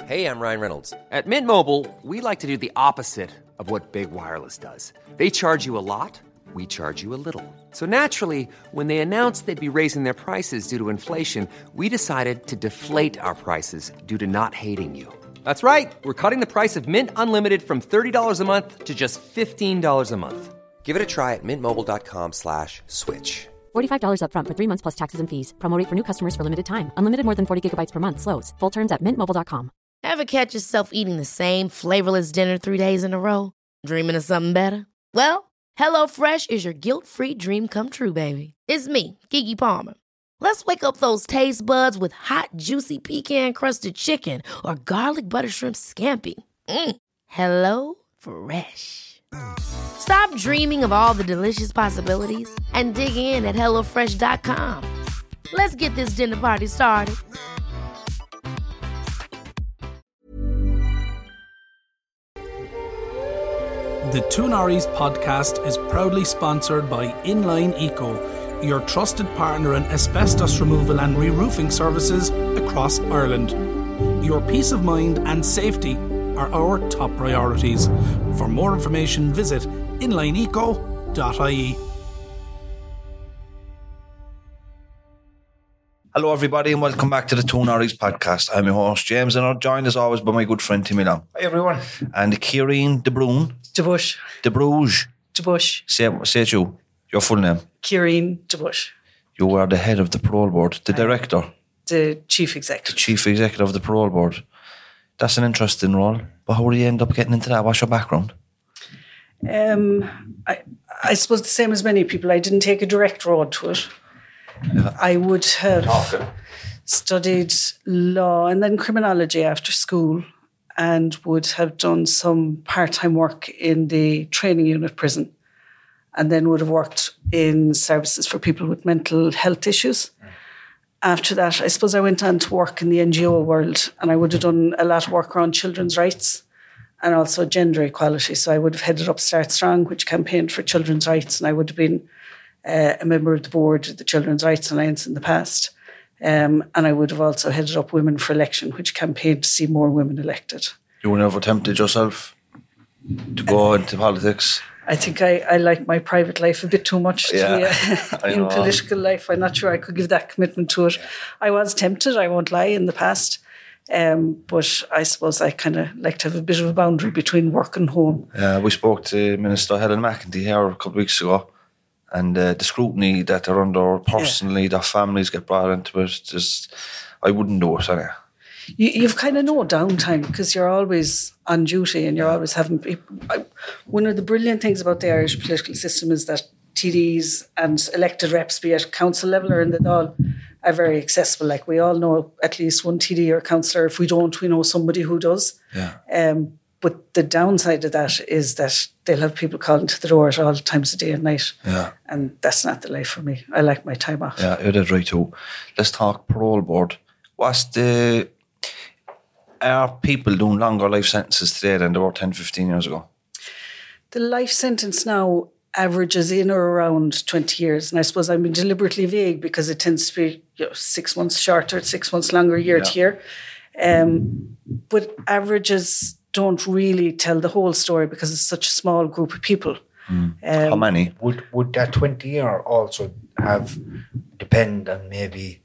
Hey, I'm Ryan Reynolds. At Mint Mobile, we like to do the opposite of what Big Wireless does. They charge you a lot, we charge you a little. So naturally, when they announced they'd be raising their prices due to inflation, we decided to deflate our prices due to not hating you. That's right. We're cutting the price of Mint Unlimited from $30 a month to just $15 a month. Give it a try at mintmobile.com/switch. $45 up front for 3 months plus taxes and fees. Promo rate for new customers for limited time. Unlimited more than 40 gigabytes per month. Slows full terms at mintmobile.com. Ever catch yourself eating the same flavorless dinner 3 days in a row? Dreaming of something better? Well, HelloFresh is your guilt-free dream come true, baby. It's me, Keke Palmer. Let's wake up those taste buds with hot, juicy pecan-crusted chicken or garlic butter shrimp scampi. Hello Fresh. Stop dreaming of all the delicious possibilities and dig in at HelloFresh.com. Let's get this dinner party started. The Two Norries podcast is proudly sponsored by Inline Eco, your trusted partner in asbestos removal and re-roofing services across Ireland. Your peace of mind and safety are our top priorities. For more information, visit inlineeco.ie. Hello everybody and welcome back to the Two Norries podcast. I'm your host James and I'm joined as always by my good friend Timmy Long. Hi everyone. And Kieran De Bruyne. De Bush. De Bruges. De Bush. Say it you. Your full name. Kieran De Bush. You are the head of the parole board. The director. The chief executive. The chief executive of the parole board. That's an interesting role. But how did you end up getting into that? What's your background? I suppose the same as many people. I didn't take a direct road to it. I would have studied law and then criminology after school and would have done some part-time work in the training unit prison and then would have worked in services for people with mental health issues. After that, I suppose I went on to work in the NGO world and I would have done a lot of work around children's rights and also gender equality. So I would have headed up Start Strong, which campaigned for children's rights, and I would have been a member of the board of the Children's Rights Alliance in the past. And I would have also headed up Women for Election, which campaigned to see more women elected. You were never tempted yourself to go into politics? I think I like my private life a bit too much to be in political life. I'm not sure I could give that commitment to it. I was tempted, I won't lie, in the past. But I suppose I kind of like to have a bit of a boundary between work and home. We spoke to Minister Helen McEntee here a couple of weeks ago. And the scrutiny that they're under personally, their families get brought into it, just, I wouldn't do it anyway. You've kind of no downtime because you're always on duty and you're always having people. One of the brilliant things about the Irish political system is that TDs and elected reps, be it council level or in the Dáil, are very accessible. Like we all know at least one TD or councillor. If we don't, we know somebody who does. Yeah. But the downside of that is that they'll have people calling to the door at all times of day and night. Yeah. And that's not the life for me. I like my time off. Yeah, you're dead right too. Let's talk parole board. Are people doing longer life sentences today than they were 10, 15 years ago? The life sentence now averages in or around 20 years. And I suppose I'm being deliberately vague because it tends to be 6 months shorter, 6 months longer, year to year. But averages don't really tell the whole story because it's such a small group of people. How many? Would that 20 year also depend on maybe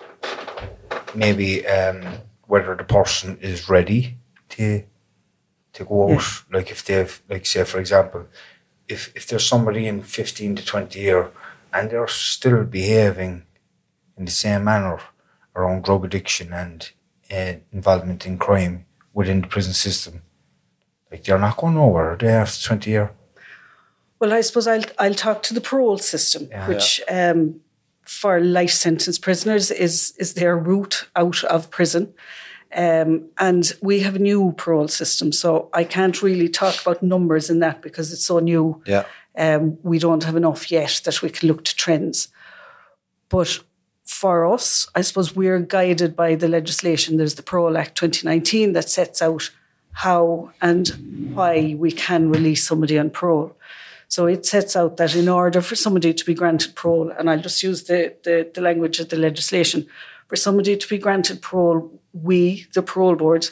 whether the person is ready to go out? Like if they've, like say for example, if there's somebody in 15 to 20 year and they're still behaving in the same manner around drug addiction and involvement in crime within the prison system, like they're not going nowhere, are they, after 20 years? Well, I suppose I'll talk to the parole system, which for life sentence prisoners is their route out of prison. And we have a new parole system, so I can't really talk about numbers in that because it's so new. Yeah. We don't have enough yet that we can look to trends. But for us, I suppose we're guided by the legislation. There's the Parole Act 2019 that sets out how and why we can release somebody on parole. So it sets out that in order for somebody to be granted parole, and I'll just use the language of the legislation, for somebody to be granted parole, we, the parole board,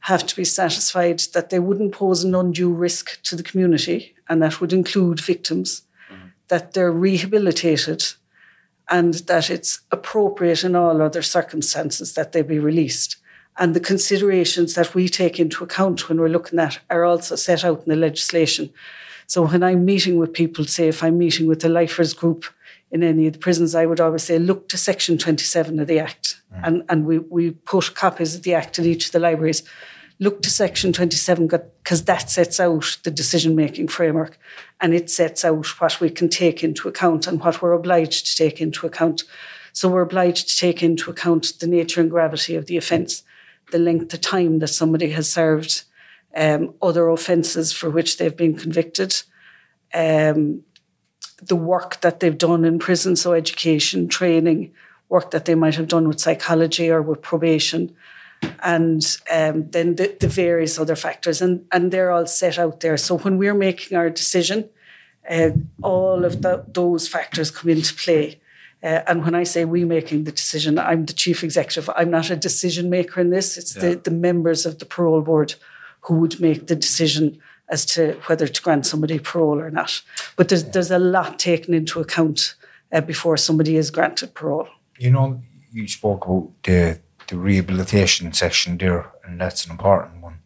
have to be satisfied that they wouldn't pose an undue risk to the community, and that would include victims, that they're rehabilitated, and that it's appropriate in all other circumstances that they be released. And the considerations that we take into account when we're looking at are also set out in the legislation. So when I'm meeting with people, say if I'm meeting with the lifers group in any of the prisons, I would always say, look to Section 27 of the Act. And we put copies of the Act in each of the libraries. Look to Section 27 because that sets out the decision-making framework, and it sets out what we can take into account and what we're obliged to take into account. So we're obliged to take into account the nature and gravity of the offence, the length of time that somebody has served, other offences for which they've been convicted, the work that they've done in prison, so education, training, work that they might have done with psychology or with probation, and then the various other factors. And they're all set out there. So when we're making our decision, all of those factors come into play. And when I say we making the decision, I'm the chief executive. I'm not a decision maker in this. It's the members of the parole board who would make the decision as to whether to grant somebody parole or not. But there's a lot taken into account before somebody is granted parole. You know, you spoke about the rehabilitation section there, and that's an important one.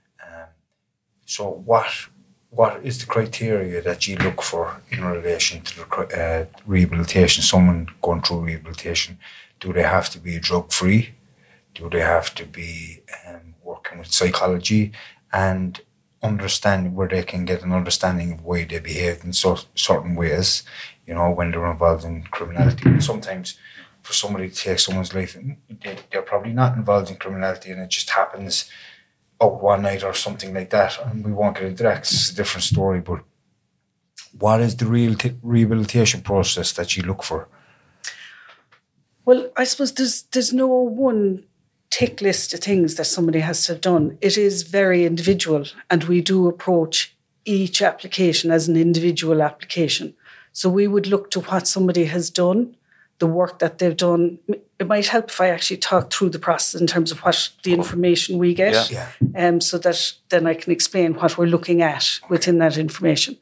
So what is the criteria that you look for in relation to the rehabilitation? Someone going through rehabilitation, do they have to be drug-free? Do they have to be working with psychology and understanding where they can get an understanding of why they behave in certain ways, you know, when they're involved in criminality? And sometimes for somebody to take someone's life, they're probably not involved in criminality and it just happens out one night or something like that, and we won't get into that, it's a different story. But what is the real rehabilitation process that you look for? Well, I suppose there's no one tick list of things that somebody has to have done. It is very individual, and we do approach each application as an individual application. So we would look to what somebody has done, the work that they've done. It might help if I actually talk through the process in terms of what the information we get, so that then I can explain what we're looking at within that information.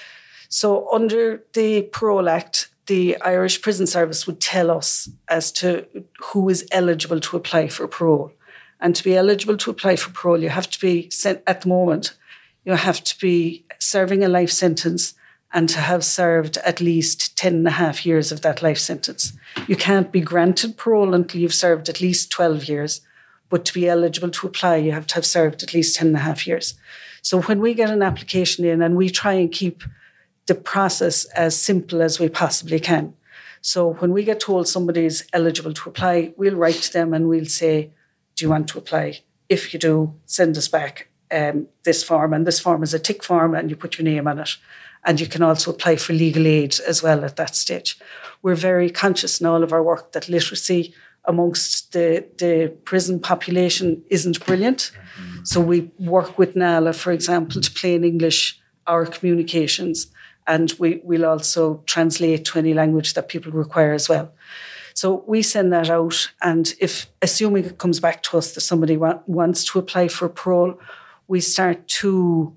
So under the Parole Act, the Irish Prison Service would tell us as to who is eligible to apply for parole. And to be eligible to apply for parole, you have to be, at the moment, you have to be serving a life sentence and to have served at least 10 and a half years of that life sentence. You can't be granted parole until you've served at least 12 years, but to be eligible to apply, you have to have served at least 10 and a half years. So when we get an application in, and we try and keep the process as simple as we possibly can. So when we get told somebody's eligible to apply, we'll write to them and we'll say, do you want to apply? If you do, send us back this form. And this form is a tick form and you put your name on it. And you can also apply for legal aid as well at that stage. We're very conscious in all of our work that literacy amongst the prison population isn't brilliant. Mm-hmm. So we work with NALA, for example, to play in English our communications. And we'll also translate to any language that people require as well. So we send that out. And if, assuming it comes back to us that somebody wants to apply for parole, we start two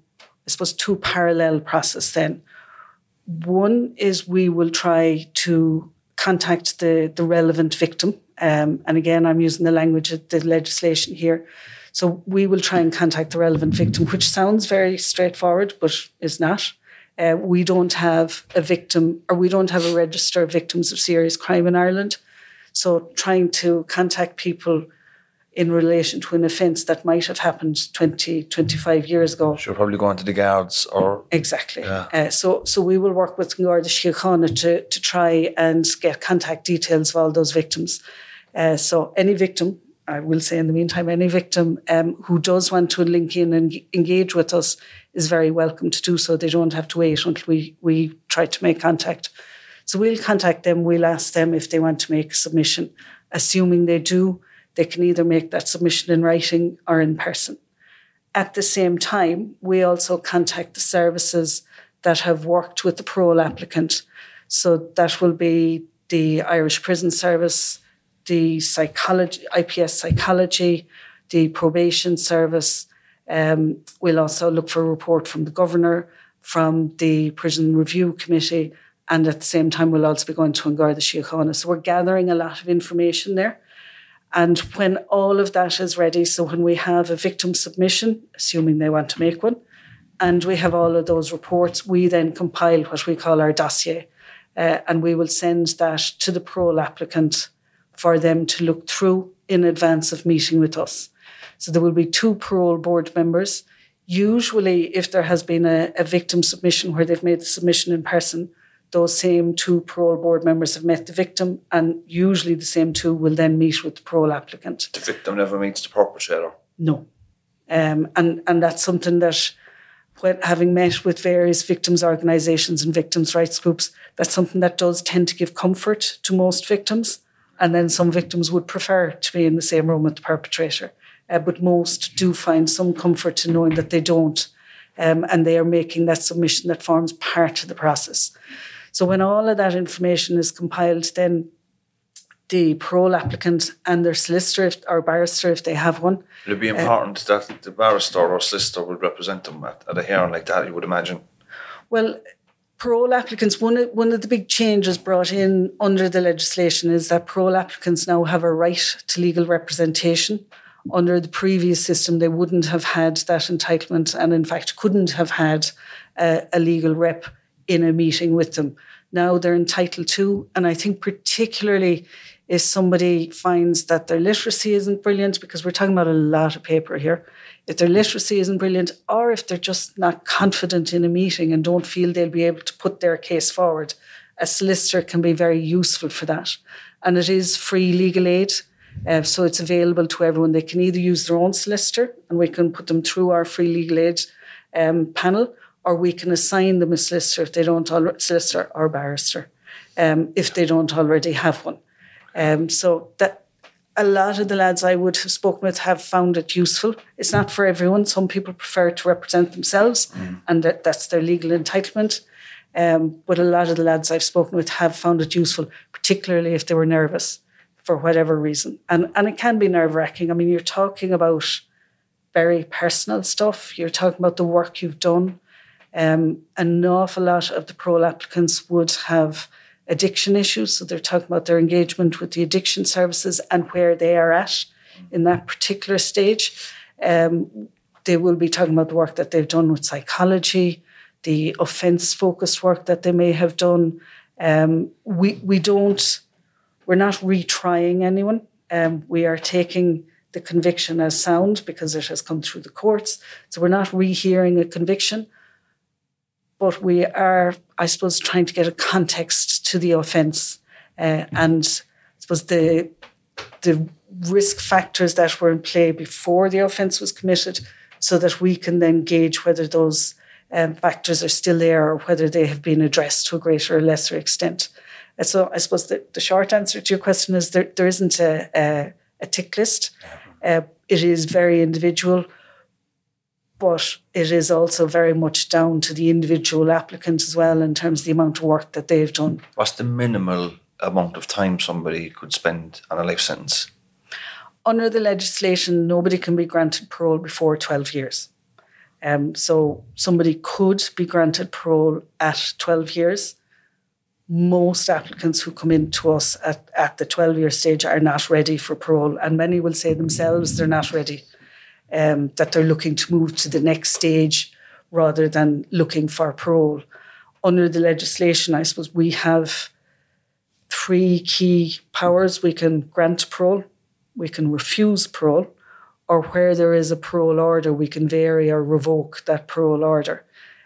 parallel process then. One is we will try to contact the relevant victim. And again, I'm using the language of the legislation here. So we will try and contact the relevant victim, which sounds very straightforward, but is not. We don't have a victim, or we don't have a register of victims of serious crime in Ireland. So trying to contact people in relation to an offence that might have happened 20, 25 years ago. Sure, probably going to the guards or... Exactly. Yeah. So we will work with Garda Síochána to try and get contact details of all those victims. So any victim, I will say in the meantime, any victim who does want to link in and engage with us is very welcome to do so. They don't have to wait until we try to make contact. So we'll contact them, we'll ask them if they want to make a submission. Assuming they do, they can either make that submission in writing or in person. At the same time, we also contact the services that have worked with the parole applicant. So that will be the Irish Prison Service, the psychology, IPS Psychology, the probation service. We'll also look for a report from the governor, from the Prison Review Committee, and at the same time we'll also be going to An Garda Síochána. So we're gathering a lot of information there. And when all of that is ready, so when we have a victim submission, assuming they want to make one, and we have all of those reports, we then compile what we call our dossier. And we will send that to the parole applicant for them to look through in advance of meeting with us. So there will be 2 parole board members. Usually, if there has been a victim submission where they've made the submission in person, those same 2 parole board members have met the victim, and usually the same 2 will then meet with the parole applicant. The victim never meets the perpetrator? No. And that's something that, when having met with various victims' organisations and victims' rights groups, that's something that does tend to give comfort to most victims. And then some victims would prefer to be in the same room with the perpetrator. But most do find some comfort in knowing that they don't. And they are making that submission that forms part of the process. So when all of that information is compiled, then the parole applicant and their solicitor or barrister, if they have one. Would it be important that the barrister or solicitor would represent them at a hearing like that, you would imagine? Well, parole applicants, one of the big changes brought in under the legislation is that parole applicants now have a right to legal representation. Under the previous system, they wouldn't have had that entitlement and, in fact, couldn't have had a legal rep in a meeting with them. Now they're entitled to, and I think particularly if somebody finds that their literacy isn't brilliant, because we're talking about a lot of paper here, if their literacy isn't brilliant, or if they're just not confident in a meeting and don't feel they'll be able to put their case forward, a solicitor can be very useful for that. And it is free legal aid, so it's available to everyone. They can either use their own solicitor, and we can put them through our free legal aid panel, or we can assign them a solicitor if they don't already, solicitor or barrister, if they don't already have one. So that a lot of the lads I would have spoken with have found it useful. It's not for everyone. Some people prefer to represent themselves, and that's their legal entitlement. But a lot of the lads I've spoken with have found it useful, particularly if they were nervous for whatever reason. And it can be nerve-wracking. I mean, you're talking about very personal stuff. You're talking about the work you've done. An awful lot of the parole applicants would have addiction issues. So they're talking about their engagement with the addiction services and where they are at in that particular stage. They will be talking about the work that they've done with psychology, the offence-focused work that they may have done. We're not retrying anyone. We are taking the conviction as sound because it has come through the courts. So we're not rehearing a conviction. But we are, I suppose, trying to get a context to the offence. And I suppose the risk factors that were in play before the offence was committed, so that we can then gauge whether those factors are still there or whether they have been addressed to a greater or lesser extent. So I suppose the short answer to your question is there isn't a tick list. It is very individual, but it is also very much down to the individual applicant as well in terms of the amount of work that they've done. What's the minimal amount of time somebody could spend on a life sentence? Under the legislation, nobody can be granted parole before 12 years. So somebody could be granted parole at 12 years. Most applicants who come in to us at the 12-year stage are not ready for parole, and many will say themselves they're not ready, that they're looking to move to the next stage rather than looking for parole. Under the legislation, I suppose we have 3 key powers. We can grant parole, we can refuse parole, or where there is a parole order, we can vary or revoke that parole order.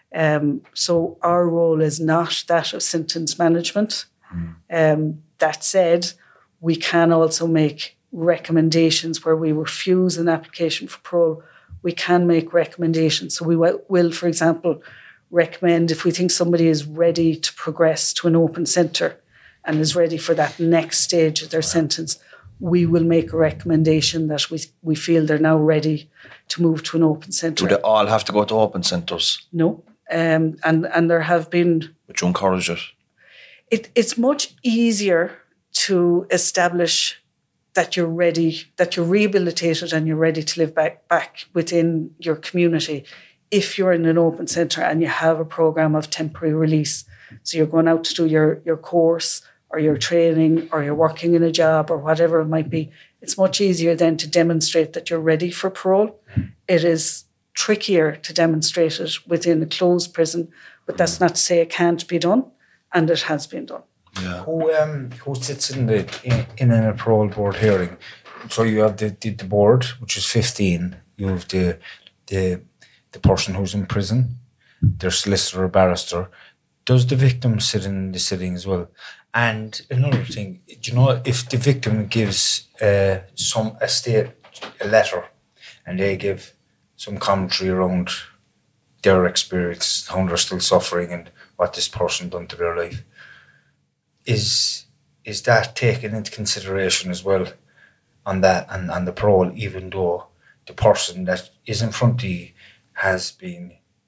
So our role is not that of sentence management. That said, we can also make recommendations where we refuse an application for parole. We can make recommendations. So we will, for example, recommend if we think somebody is ready to progress to an open centre and is ready for that next stage of their sentence, we will make a recommendation that we feel they're now ready to move to an open centre. Do they all have to go to open centres? No. And there have been... Would you encourage it? It's much easier to establish that you're ready, that you're rehabilitated and you're ready to live back within your community if you're in an open centre and you have a programme of temporary release. So you're going out to do your course or your training or you're working in a job or whatever it might be. It's much easier then to demonstrate that you're ready for parole. It is trickier to demonstrate it within a closed prison, but that's not to say it can't be done, and it has been done. Yeah. Who sits in a parole board hearing? So you have the board, which is 15. You have the person who's in prison, their solicitor or barrister. Does the victim sit in the sitting as well? And another thing, if the victim gives a letter, and they give some commentary around their experience, how they're still suffering, and what this person done to their life, is that taken into consideration as well on that and on the parole, even though the person that is in front of you has been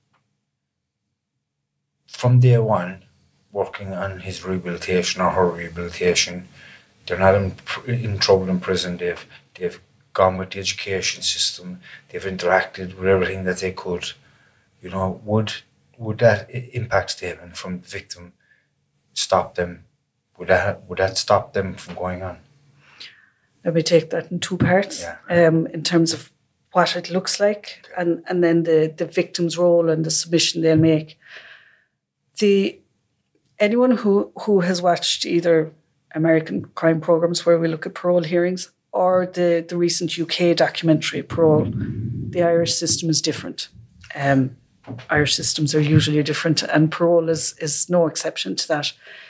from day one working on his rehabilitation or her rehabilitation. They're not in trouble in prison. They've gone with the education system. They've interacted with everything that they could. Would that impact statement from the victim stop them? Would that stop them from going on? Let me take that in two parts. Yeah. In terms of what it looks like, and then the victim's role and the submission they'll make. Anyone who has watched either American crime programs where we look at parole hearings or the recent UK documentary Parole, the Irish system is different. Irish systems are usually different, and parole is no exception to that.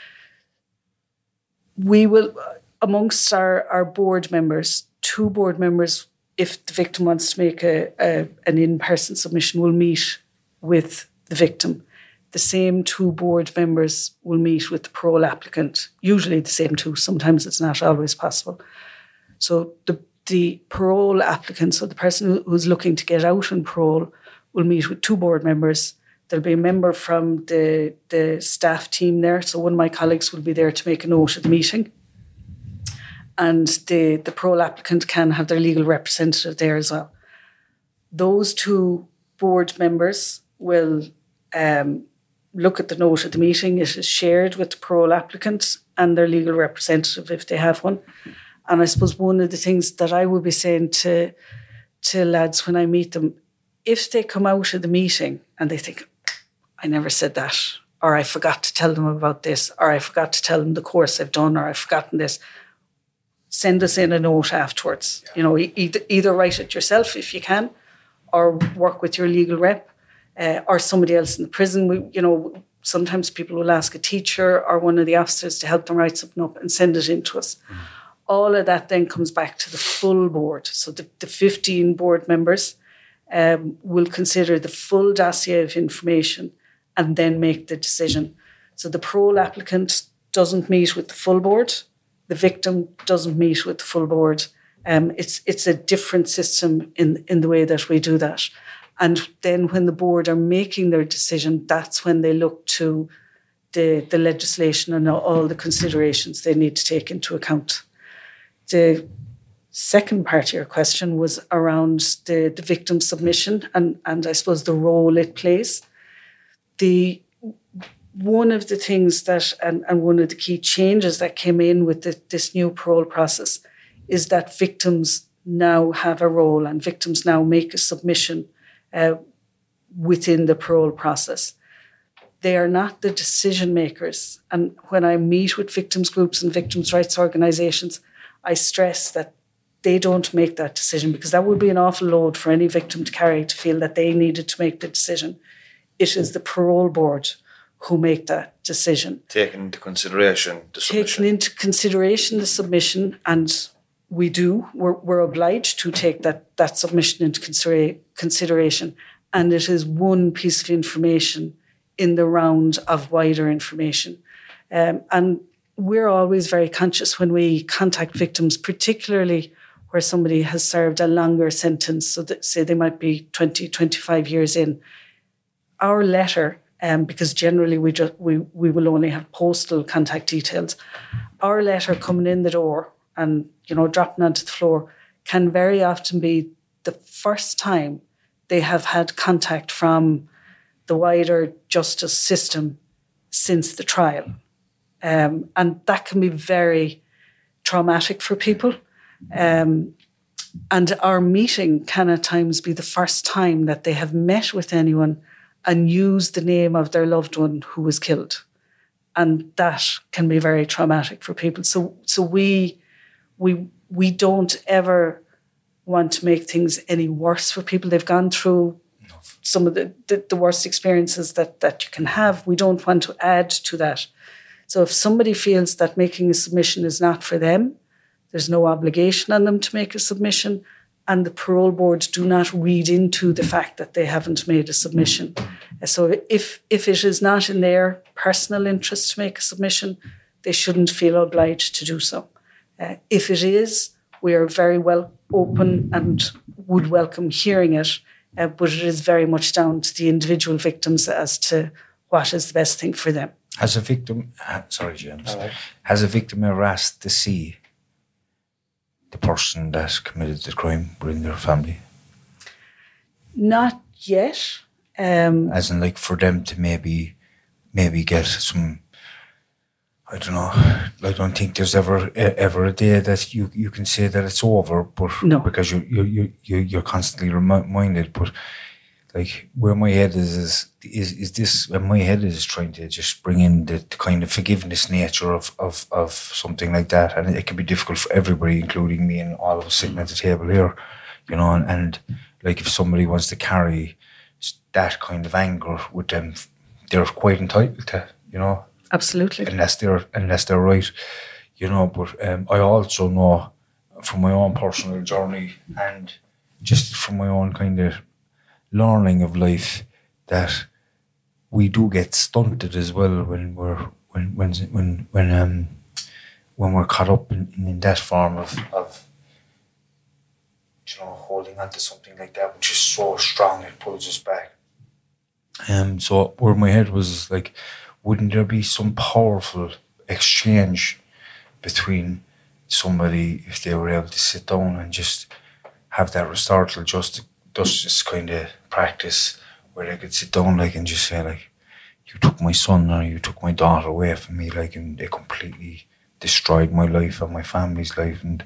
We will, amongst our board members, 2 board members, if the victim wants to make an in-person submission, will meet with the victim. The same 2 board members will meet with the parole applicant, usually the same 2. Sometimes it's not always possible. So the parole applicant, so the person who's looking to get out on parole, will meet with 2 board members. There'll be a member from the staff team there. So one of my colleagues will be there to make a note of the meeting. And the parole applicant can have their legal representative there as well. Those 2 board members will look at the note of the meeting. It is shared with the parole applicant and their legal representative if they have one. And I suppose one of the things that I will be saying to lads when I meet them, if they come out of the meeting and they think, I never said that, or I forgot to tell them about this, or I forgot to tell them the course I've done, or I've forgotten this, send us in a note afterwards. Yeah. Either write it yourself if you can, or work with your legal rep, or somebody else in the prison. Sometimes people will ask a teacher or one of the officers to help them write something up and send it in to us. Mm. All of that then comes back to the full board. So the 15 board members will consider the full dossier of information and then make the decision. So the parole applicant doesn't meet with the full board. The victim doesn't meet with the full board. It's a different system in the way that we do that. And then when the board are making their decision, that's when they look to the legislation and all the considerations they need to take into account. The second part of your question was around the victim submission and I suppose the role it plays. One of the things that, and one of the key changes that came in with this new parole process is that victims now have a role and victims now make a submission within the parole process. They are not the decision makers. And when I meet with victims groups and victims' rights organisations, I stress that they don't make that decision because that would be an awful load for any victim to carry to feel that they needed to make the decision. It is the parole board who make that decision. Taking into consideration the submission. Taking into consideration the submission, and we're obliged to take that submission into consideration. And it is one piece of information in the round of wider information. And we're always very conscious when we contact victims, particularly where somebody has served a longer sentence, so that say they might be 20, 25 years in. Our letter, because generally we will only have postal contact details, our letter coming in the door and, dropping onto the floor can very often be the first time they have had contact from the wider justice system since the trial. And that can be very traumatic for people. And our meeting can at times be the first time that they have met with anyone and used the name of their loved one who was killed. And that can be very traumatic for people. So we don't ever want to make things any worse for people. They've gone through some of the worst experiences that you can have. We don't want to add to that. So if somebody feels that making a submission is not for them, there's no obligation on them to make a submission, and the parole board do not read into the fact that they haven't made a submission. So if it is not in their personal interest to make a submission, they shouldn't feel obliged to do so. If it is, we are very well open and would welcome hearing it, but it is very much down to the individual victims as to what is the best thing for them. Has a victim, James, has a victim ever asked to see the person that committed the crime within their family? Not yet. As in, like, for them to maybe get some, I don't know, I don't think there's ever a day that you can say that it's over, but no, because you're constantly reminded. But like, where my head is this, my head is trying to just bring in the kind of forgiveness nature of something like that, and it can be difficult for everybody, including me and all of us sitting at the table here, and like, if somebody wants to carry that kind of anger with them, they're quite entitled to, Absolutely. Unless they're right, But I also know from my own personal journey and just from my own kind of learning of life that we do get stunted as well when we're caught up in that form of holding on to something like that, which is so strong it pulls us back. So where my head was like, wouldn't there be some powerful exchange between somebody if they were able to sit down and just have that restorative justice kind of practice where they could sit down and just say, like, you took my son or you took my daughter away from me, and they completely destroyed my life and my family's life, and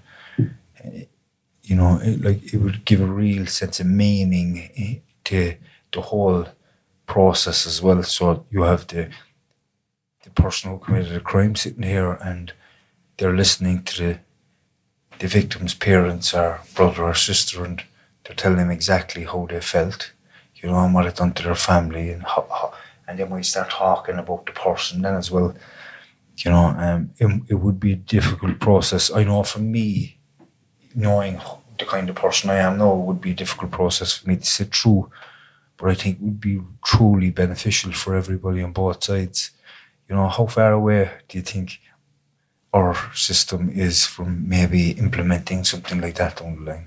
it would give a real sense of meaning to the whole process as well. So you have the person who committed a crime sitting here and they're listening to the victim's parents or brother or sister, and they're telling them exactly how they felt, and what it done to their family, and and then we start talking about the person then as well, it would be a difficult process. I know for me, knowing the kind of person I am now, it would be a difficult process for me to sit through, but I think it would be truly beneficial for everybody on both sides. How far away do you think our system is from maybe implementing something like that down the line?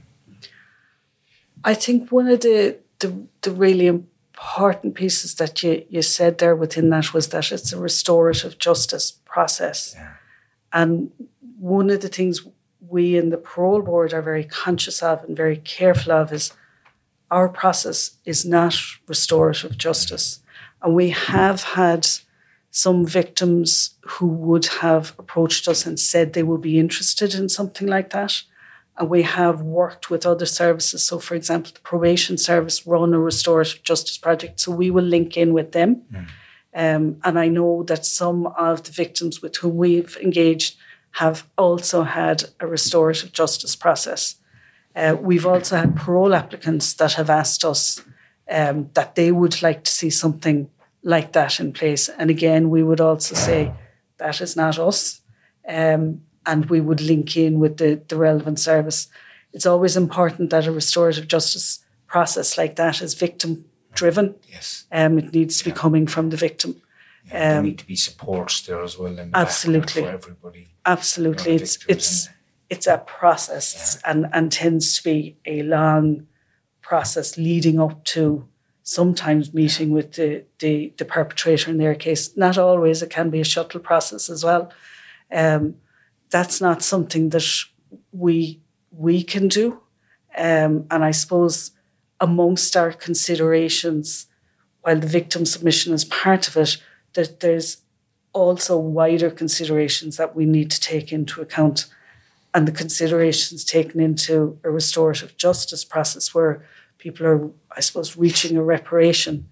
I think one of the really important pieces that you said there within that was that it's a restorative justice process. Yeah. And one of the things we in the parole board are very conscious of and very careful of is our process is not restorative justice. And we have had some victims who would have approached us and said they would be interested in something like that. And we have worked with other services. So, for example, the probation service run a restorative justice project. So we will link in with them. And I know that some of the victims with whom we've engaged have also had a restorative justice process. We've also had parole applicants that have asked us that they would like to see something like that in place. And again, we would also say that is not us. And we would link in with the relevant service. It's always important that a restorative justice process like that is victim-driven. Yes. It needs to be coming from the victim. There need to be supports there as well. In the absolutely. For everybody. Absolutely. It's a process and tends to be a long process leading up to sometimes meeting with the perpetrator in their case. Not always. It can be a shuttle process as well. That's not something that we can do. And I suppose amongst our considerations, while the victim submission is part of it, that there's also wider considerations that we need to take into account. And the considerations taken into a restorative justice process where people are, I suppose, reaching a reparation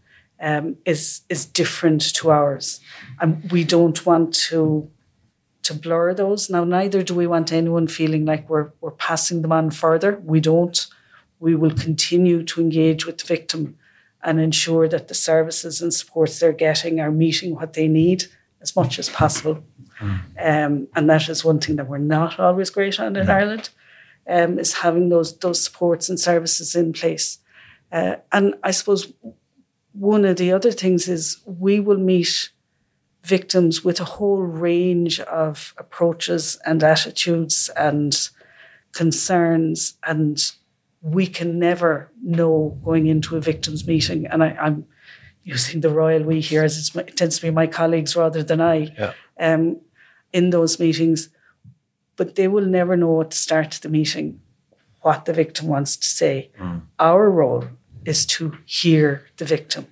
is different to ours. And we don't want to blur those. Now, neither do we want anyone feeling like we're passing them on further. We don't. We will continue to engage with the victim and ensure that the services and supports they're getting are meeting what they need as much as possible. And that is one thing that we're not always great on in Ireland, is having those supports and services in place. And I suppose one of the other things is we will meet victims with a whole range of approaches and attitudes and concerns, and we can never know going into a victim's meeting. And I'm using the royal we here as it tends to be my colleagues rather than I in those meetings, but they will never know at the start of the meeting what the victim wants to say. Our role is to hear the victim.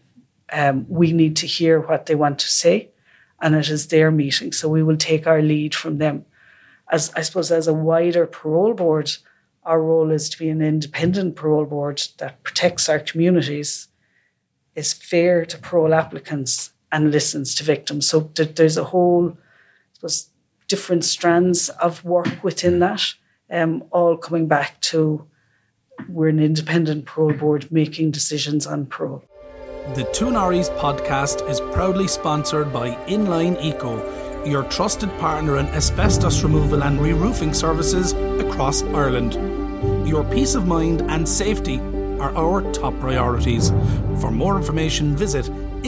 We need to hear what they want to say, and it is their meeting, so we will take our lead from them. As I suppose as a wider parole board, our role is to be an independent parole board that protects our communities, is fair to parole applicants, and listens to victims. So there's a whole, I suppose, different strands of work within that, all coming back to we're an independent parole board making decisions on parole. The Two Norries podcast is proudly sponsored by Inline Eco, your trusted partner in asbestos removal and re-roofing services across Ireland. Your peace of mind and safety are our top priorities. For more information, visit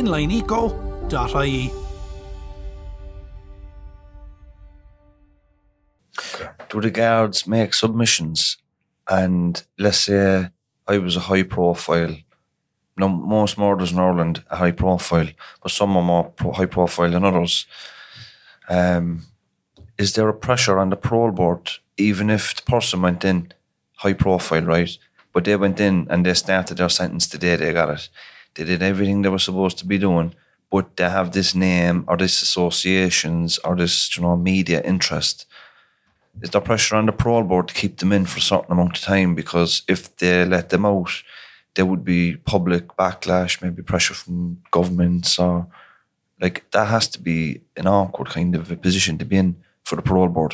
inlineeco.ie. Do the guards make submissions? And let's say I was a high profile. Now, most murders in Ireland are high profile, but some are more high profile than others. Is there a pressure on the parole board, even if the person went in high profile, right? But they went in and they started their sentence the day they got it. They did everything they were supposed to be doing, but they have this name or this associations or this, media interest. Is there pressure on the parole board to keep them in for a certain amount of time? Because if they let them out, there would be public backlash, maybe pressure from governments, or that has to be an awkward kind of a position to be in for the parole board.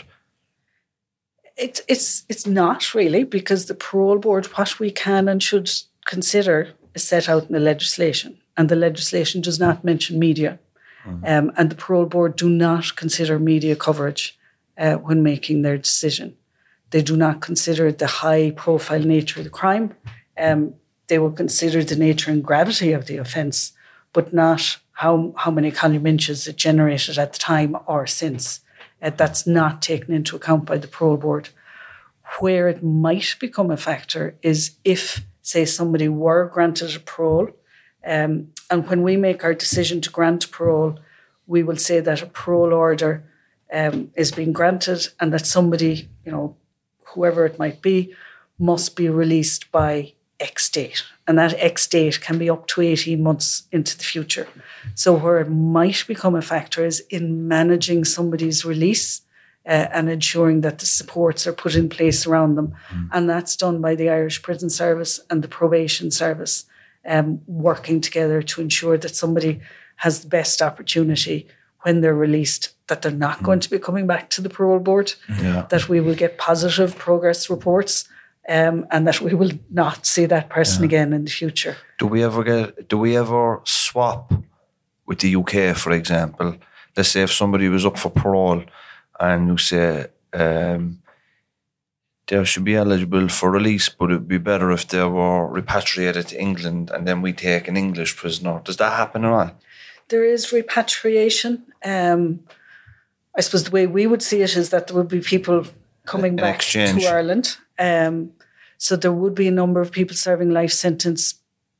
It's not really, because the parole board, what we can and should consider is set out in the legislation, and the legislation does not mention media. And the parole board do not consider media coverage when making their decision. They do not consider the high profile nature of the crime. They will consider the nature and gravity of the offence, but not how many column inches it generated at the time or since. That's not taken into account by the parole board. Where it might become a factor is if, say, somebody were granted a parole, and when we make our decision to grant parole, we will say that a parole order is being granted and that somebody, whoever it might be, must be released by X date. And that X date can be up to 18 months into the future. So where it might become a factor is in managing somebody's release and ensuring that the supports are put in place around them. And that's done by the Irish Prison Service and the Probation Service, working together to ensure that somebody has the best opportunity when they're released, that they're not going to be coming back to the parole board, that we will get positive progress reports, and that we will not see that person again in the future. Do we ever swap with the UK, for example? Let's say if somebody was up for parole and you say they should be eligible for release, but it would be better if they were repatriated to England and then we take an English prisoner. Does that happen at all? There is repatriation. I suppose the way we would see it is that there would be people coming back to Ireland. So there would be a number of people serving life sentence,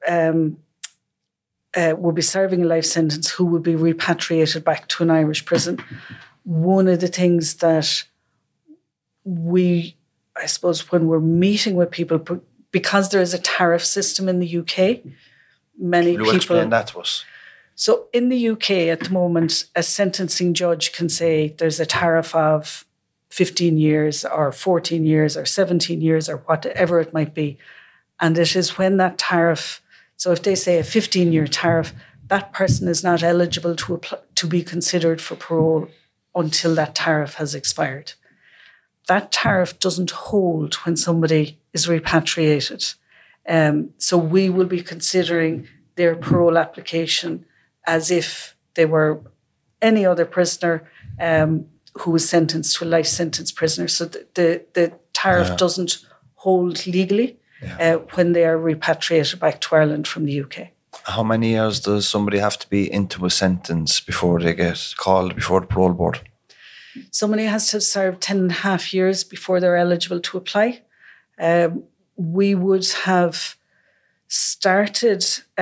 would be serving a life sentence who would be repatriated back to an Irish prison. One of the things that we I suppose when we're meeting with people, because there is a tariff system in the UK, many Will you people... explain that to us? So in the UK at the moment, a sentencing judge can say there's a tariff of 15 years or 14 years or 17 years or whatever it might be. And it is when that tariff, so if they say a 15-year tariff, that person is not eligible to be considered for parole until that tariff has expired. That tariff doesn't hold when somebody is repatriated. So we will be considering their parole application as if they were any other prisoner who was sentenced to a life sentence prisoner. So the tariff doesn't hold legally when they are repatriated back to Ireland from the UK. How many years does somebody have to be into a sentence before they get called before the parole board? Somebody has to serve 10.5 years before they're eligible to apply. We would have started,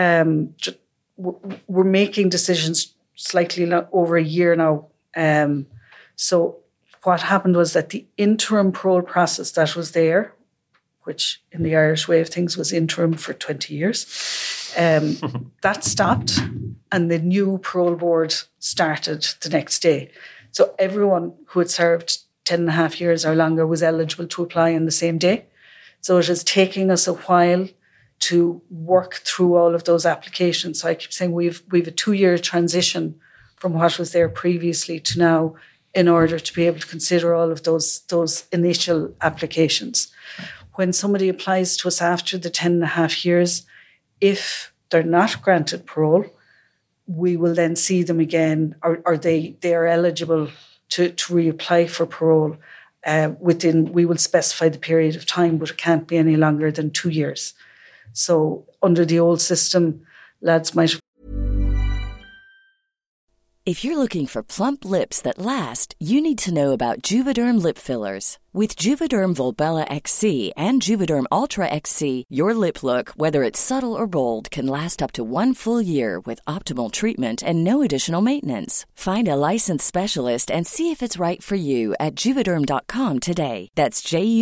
we're making decisions slightly over a year now. So what happened was that the interim parole process that was there, which in the Irish way of things was interim for 20 years, that stopped and the new parole board started the next day. So everyone who had served 10.5 years or longer was eligible to apply on the same day. So it is taking us a while to work through all of those applications. So I keep saying we've a 2-year transition from what was there previously to now in order to be able to consider all of those initial applications. When somebody applies to us after the 10.5 years, if they're not granted parole, we will then see them again, or they are eligible to reapply for parole we will specify the period of time, but it can't be any longer than 2 years. So under the old system, lads might have... If you're looking for plump lips that last, you need to know about Juvederm lip fillers. With Juvederm Volbella XC and Juvederm Ultra XC, your lip look, whether it's subtle or bold, can last up to 1 full year with optimal treatment and no additional maintenance. Find a licensed specialist and see if it's right for you at Juvederm.com today. That's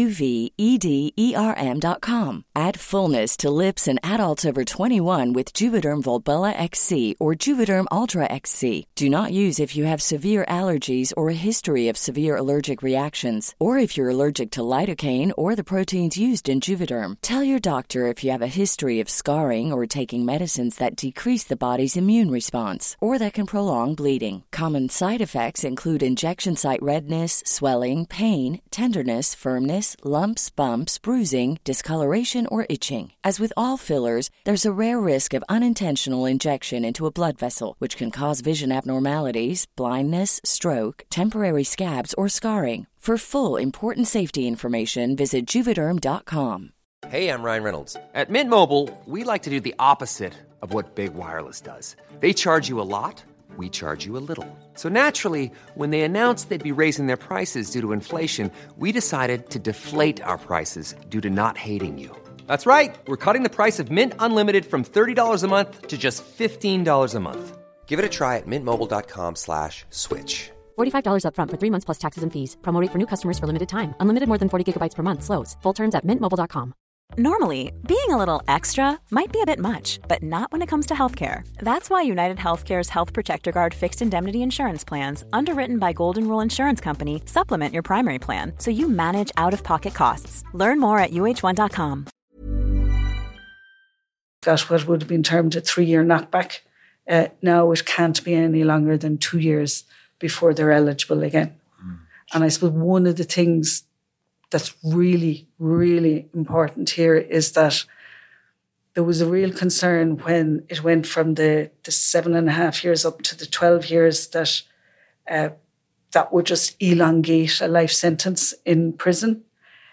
JUVEDERM.com. Add fullness to lips in adults over 21 with Juvederm Volbella XC or Juvederm Ultra XC. Do not use if you have severe allergies or a history of severe allergic reactions, or if you're allergic to lidocaine or the proteins used in Juvederm. Tell your doctor if you have a history of scarring or taking medicines that decrease the body's immune response or that can prolong bleeding. Common side effects include injection site redness, swelling, pain, tenderness, firmness, lumps, bumps, bruising, discoloration, or itching. As with all fillers, there's a rare risk of unintentional injection into a blood vessel, which can cause vision abnormalities, blindness, stroke, temporary scabs, or scarring. For full, important safety information, visit Juvederm.com. Hey, I'm Ryan Reynolds. At Mint Mobile, we like to do the opposite of what Big Wireless does. They charge you a lot, we charge you a little. So naturally, when they announced they'd be raising their prices due to inflation, we decided to deflate our prices due to not hating you. That's right. We're cutting the price of Mint Unlimited from $30 a month to just $15 a month. Give it a try at mintmobile.com/switch. $45 up front for 3 months plus taxes and fees. Promo rate for new customers for limited time. Unlimited more than 40 gigabytes per month. Slows full terms at mintmobile.com. Normally, being a little extra might be a bit much, but not when it comes to healthcare. That's why United Healthcare's Health Protector Guard fixed indemnity insurance plans, underwritten by Golden Rule Insurance Company, supplement your primary plan so you manage out-of-pocket costs. Learn more at uh1.com. Got what would have been termed a 3-year knockback. Now it can't be any longer than 2 years before they're eligible again. And I suppose one of the things that's really, really important here is that there was a real concern when it went from the 7.5 years up to the 12 years that that would just elongate a life sentence in prison.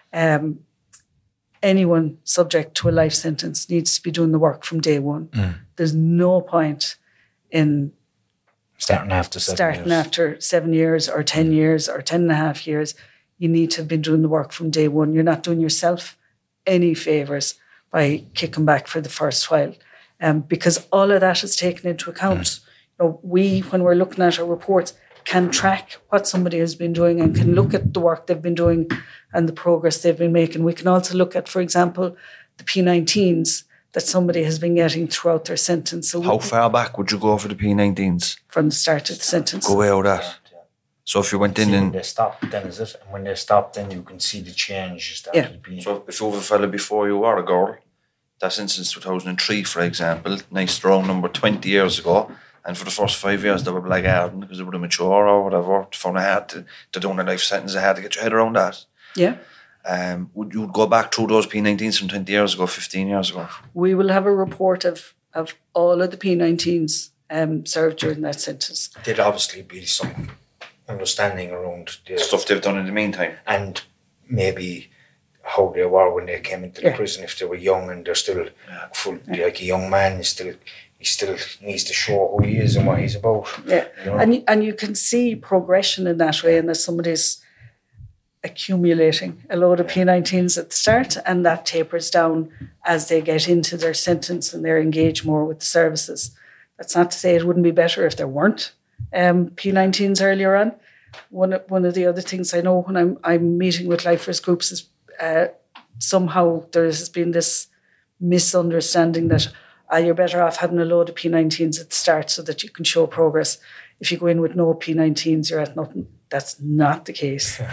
Anyone subject to a life sentence needs to be doing the work from day one. There's no point in starting after 7 years or 10 years or 10.5 years. You need to have been doing the work from day one. You're not doing yourself any favours by kicking back for the first while, because all of that is taken into account. You know, when we're looking at our reports, can track what somebody has been doing and can look at the work they've been doing and the progress they've been making. We can also look at, for example, the P19s that somebody has been getting throughout their sentence. So how far back would you go for the P19s? From the start of the sentence. Go out that. So if you went in and they stop, then is it? And when they stop, then you can see the changes that has been. So if you have a fella before you or a girl, that's since 2003, for example, nice strong number 20 years ago, and for the first 5 years they were blackguarding because they were immature or whatever, found it hard to do a life sentence, they had to get your head around that. Yeah. Would you go back through those P19s from 20 years ago, 15 years ago? We will have a report of all of the P19s served during that sentence. There'd obviously be some understanding around the stuff they've done in the meantime. And maybe how they were when they came into the prison, if they were young and they're still full, like a young man, he still needs to show who he is and what he's about. Yeah, you know? and you can see progression in that way, and that somebody's accumulating a load of P19s at the start, and that tapers down as they get into their sentence and they're engaged more with the services. That's not to say it wouldn't be better if there weren't P19s earlier on. One of the other things I know when I'm meeting with lifers groups is somehow there has been this misunderstanding that you're better off having a load of P19s at the start so that you can show progress. If you go in with no P19s, you're at nothing. That's not the case.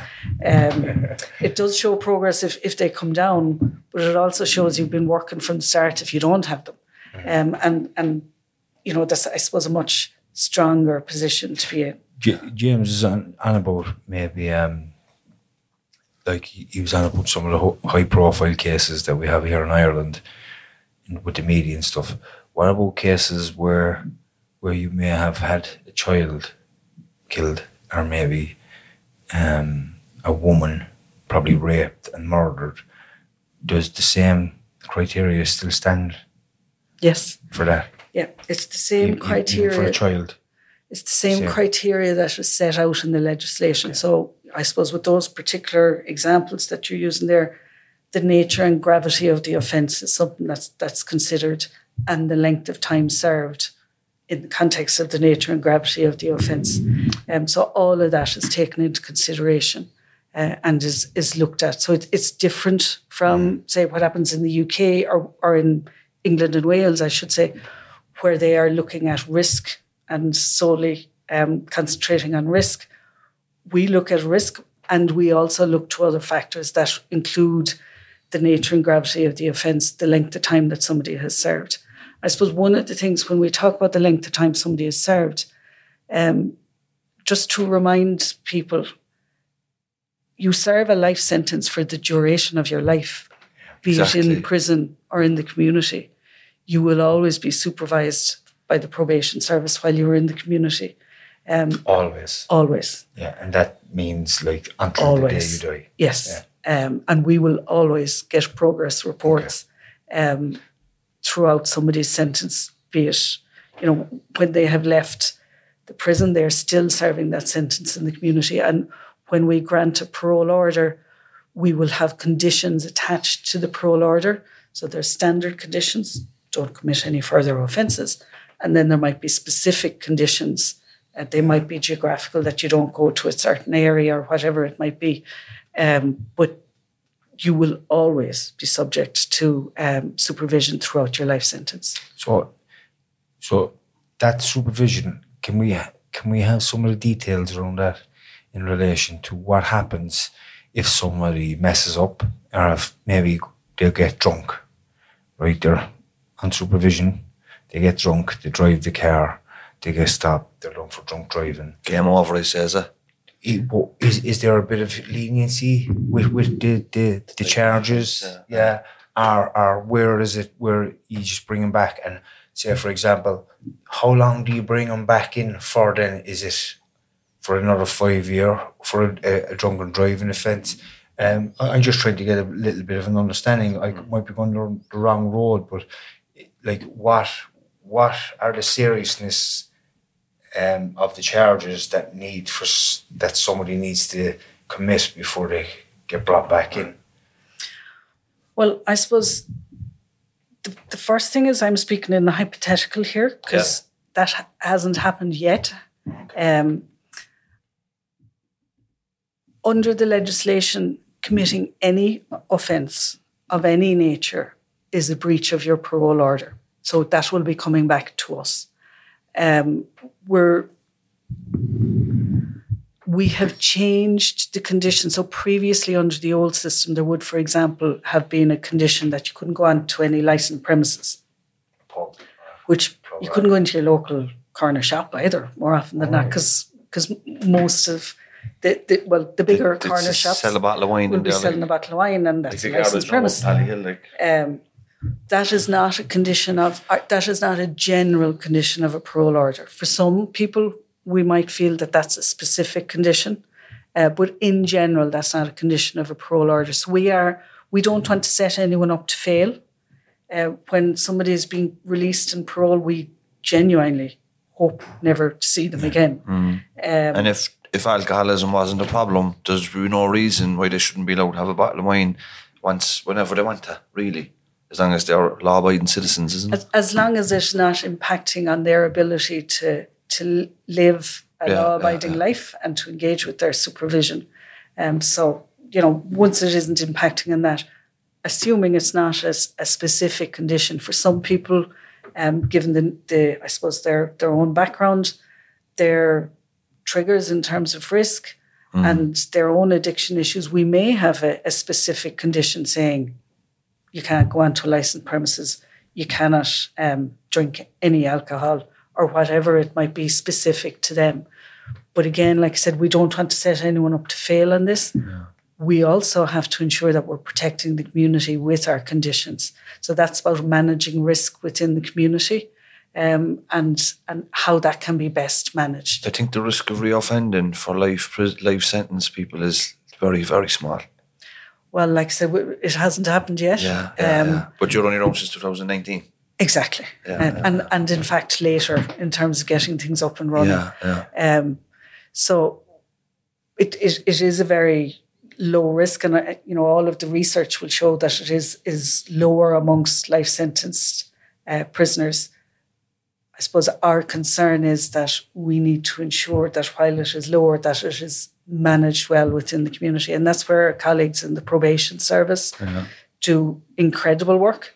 It does show progress if they come down, but it also shows you've been working from the start if you don't have them. And you know, that's, I suppose, a much stronger position to be in. James is on about maybe, like he was on about some of the high profile cases that we have here in Ireland with the media and stuff. What about cases where you may have had a child killed, or maybe a woman probably raped and murdered? Does the same criteria still stand? Yes. For that? Yeah, it's the same criteria. For a child? It's the same criteria that is set out in the legislation. Okay. So I suppose with those particular examples that you're using there, the nature and gravity of the offence is something that's considered, and the length of time served in the context of the nature and gravity of the offence. So all of that is taken into consideration and is looked at. So it's different from, say, what happens in the UK or in England and Wales, I should say, where they are looking at risk and solely concentrating on risk. We look at risk, and we also look to other factors that include the nature and gravity of the offence, the length of time that somebody has served. I suppose one of the things when we talk about the length of time somebody has served, just to remind people, you serve a life sentence for the duration of your life, be it in prison or in the community. You will always be supervised by the probation service while you're in the community. Always. Always. Yeah, and that means like until the day you die. Yes. Yeah. And we will always get progress reports throughout somebody's sentence, be it, you know, when they have left the prison, they're still serving that sentence in the community. And when we grant a parole order, we will have conditions attached to the parole order. So there's standard conditions, don't commit any further offences. And then there might be specific conditions. They might be geographical, that you don't go to a certain area or whatever it might be. But you will always be subject to supervision throughout your life sentence. So that supervision, can we have some of the details around that in relation to what happens if somebody messes up, or if maybe they'll get drunk, right? They're on supervision, they get drunk, they drive the car, they get stopped, they're done for drunk driving. Game over, he says it. Is there a bit of leniency with the charges? Yeah. Or where is it where you just bring them back? And say, for example, how long do you bring them back in for then? Is it for another 5 years for a drunken driving offence? I'm just trying to get a little bit of an understanding. I might be going down the wrong road, but like what are the seriousness of the charges that somebody needs to commit before they get brought back in? Well, I suppose the first thing is I'm speaking in the hypothetical here, because that hasn't happened yet. under the legislation, committing any offence of any nature is a breach of your parole order. So that will be coming back to us. We have changed the condition. So previously under the old system, there would, for example, have been a condition that you couldn't go on to any licensed premises, which you couldn't go into your local corner shop either, more often than not, because most of the bigger corner shops sell a bottle of wine will be selling a bottle of wine, and that's a licensed premise. That is not a condition of, that is not a general condition of a parole order. For some people, we might feel that that's a specific condition, but in general, that's not a condition of a parole order. So we don't want to set anyone up to fail. When somebody is being released in parole, we genuinely hope never to see them again. And if alcoholism wasn't a problem, there's no reason why they shouldn't be allowed to have a bottle of wine whenever they want to, really. As long as they're law-abiding citizens, isn't it? As long as it's not impacting on their ability to live a law-abiding life and to engage with their supervision. So, once it isn't impacting on that, assuming it's not a specific condition for some people, given I suppose their own background, their triggers in terms of risk and their own addiction issues, we may have a specific condition saying, you can't go onto a licensed premises, you cannot drink any alcohol or whatever it might be specific to them. But again, like I said, we don't want to set anyone up to fail on this. Yeah. We also have to ensure that we're protecting the community with our conditions. So that's about managing risk within the community and how that can be best managed. I think the risk of reoffending for life sentence people is very, very small. Well, like I said, it hasn't happened yet. Yeah. But you're on your own since 2019. Exactly. Yeah. And in fact, later in terms of getting things up and running. Yeah. So it is a very low risk, and all of the research will show that it is lower amongst life sentenced prisoners. I suppose our concern is that we need to ensure that while it is lower, that it is managed well within the community. And that's where our colleagues in the probation service do incredible work,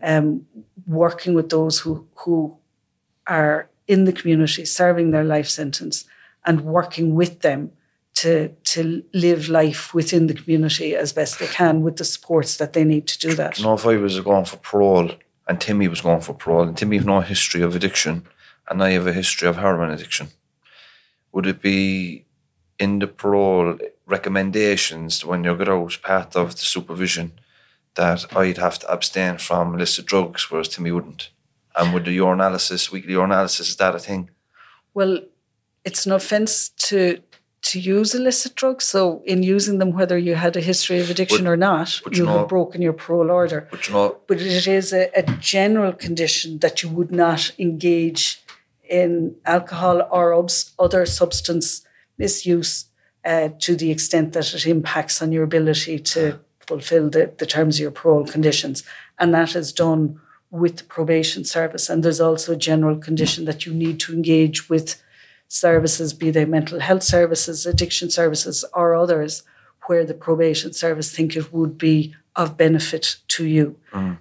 working with those who are in the community, serving their life sentence and working with them to live life within the community as best they can with the supports that they need to do that. If I was going for parole and Timmy was going for parole and Timmy have no history of addiction and I have a history of heroin addiction, would it be in the parole recommendations when you get out, part of the supervision, that I'd have to abstain from illicit drugs, whereas Timmy wouldn't? And would the weekly urinalysis, is that a thing? Well, it's an offence to use illicit drugs. So in using them, whether you had a history of addiction or not, you have broken your parole order. But it is a general condition that you would not engage in alcohol or other substance misuse to the extent that it impacts on your ability to fulfill the terms of your parole conditions. And that is done with the probation service. And there's also a general condition that you need to engage with services, be they mental health services, addiction services, or others, where the probation service think it would be of benefit to you.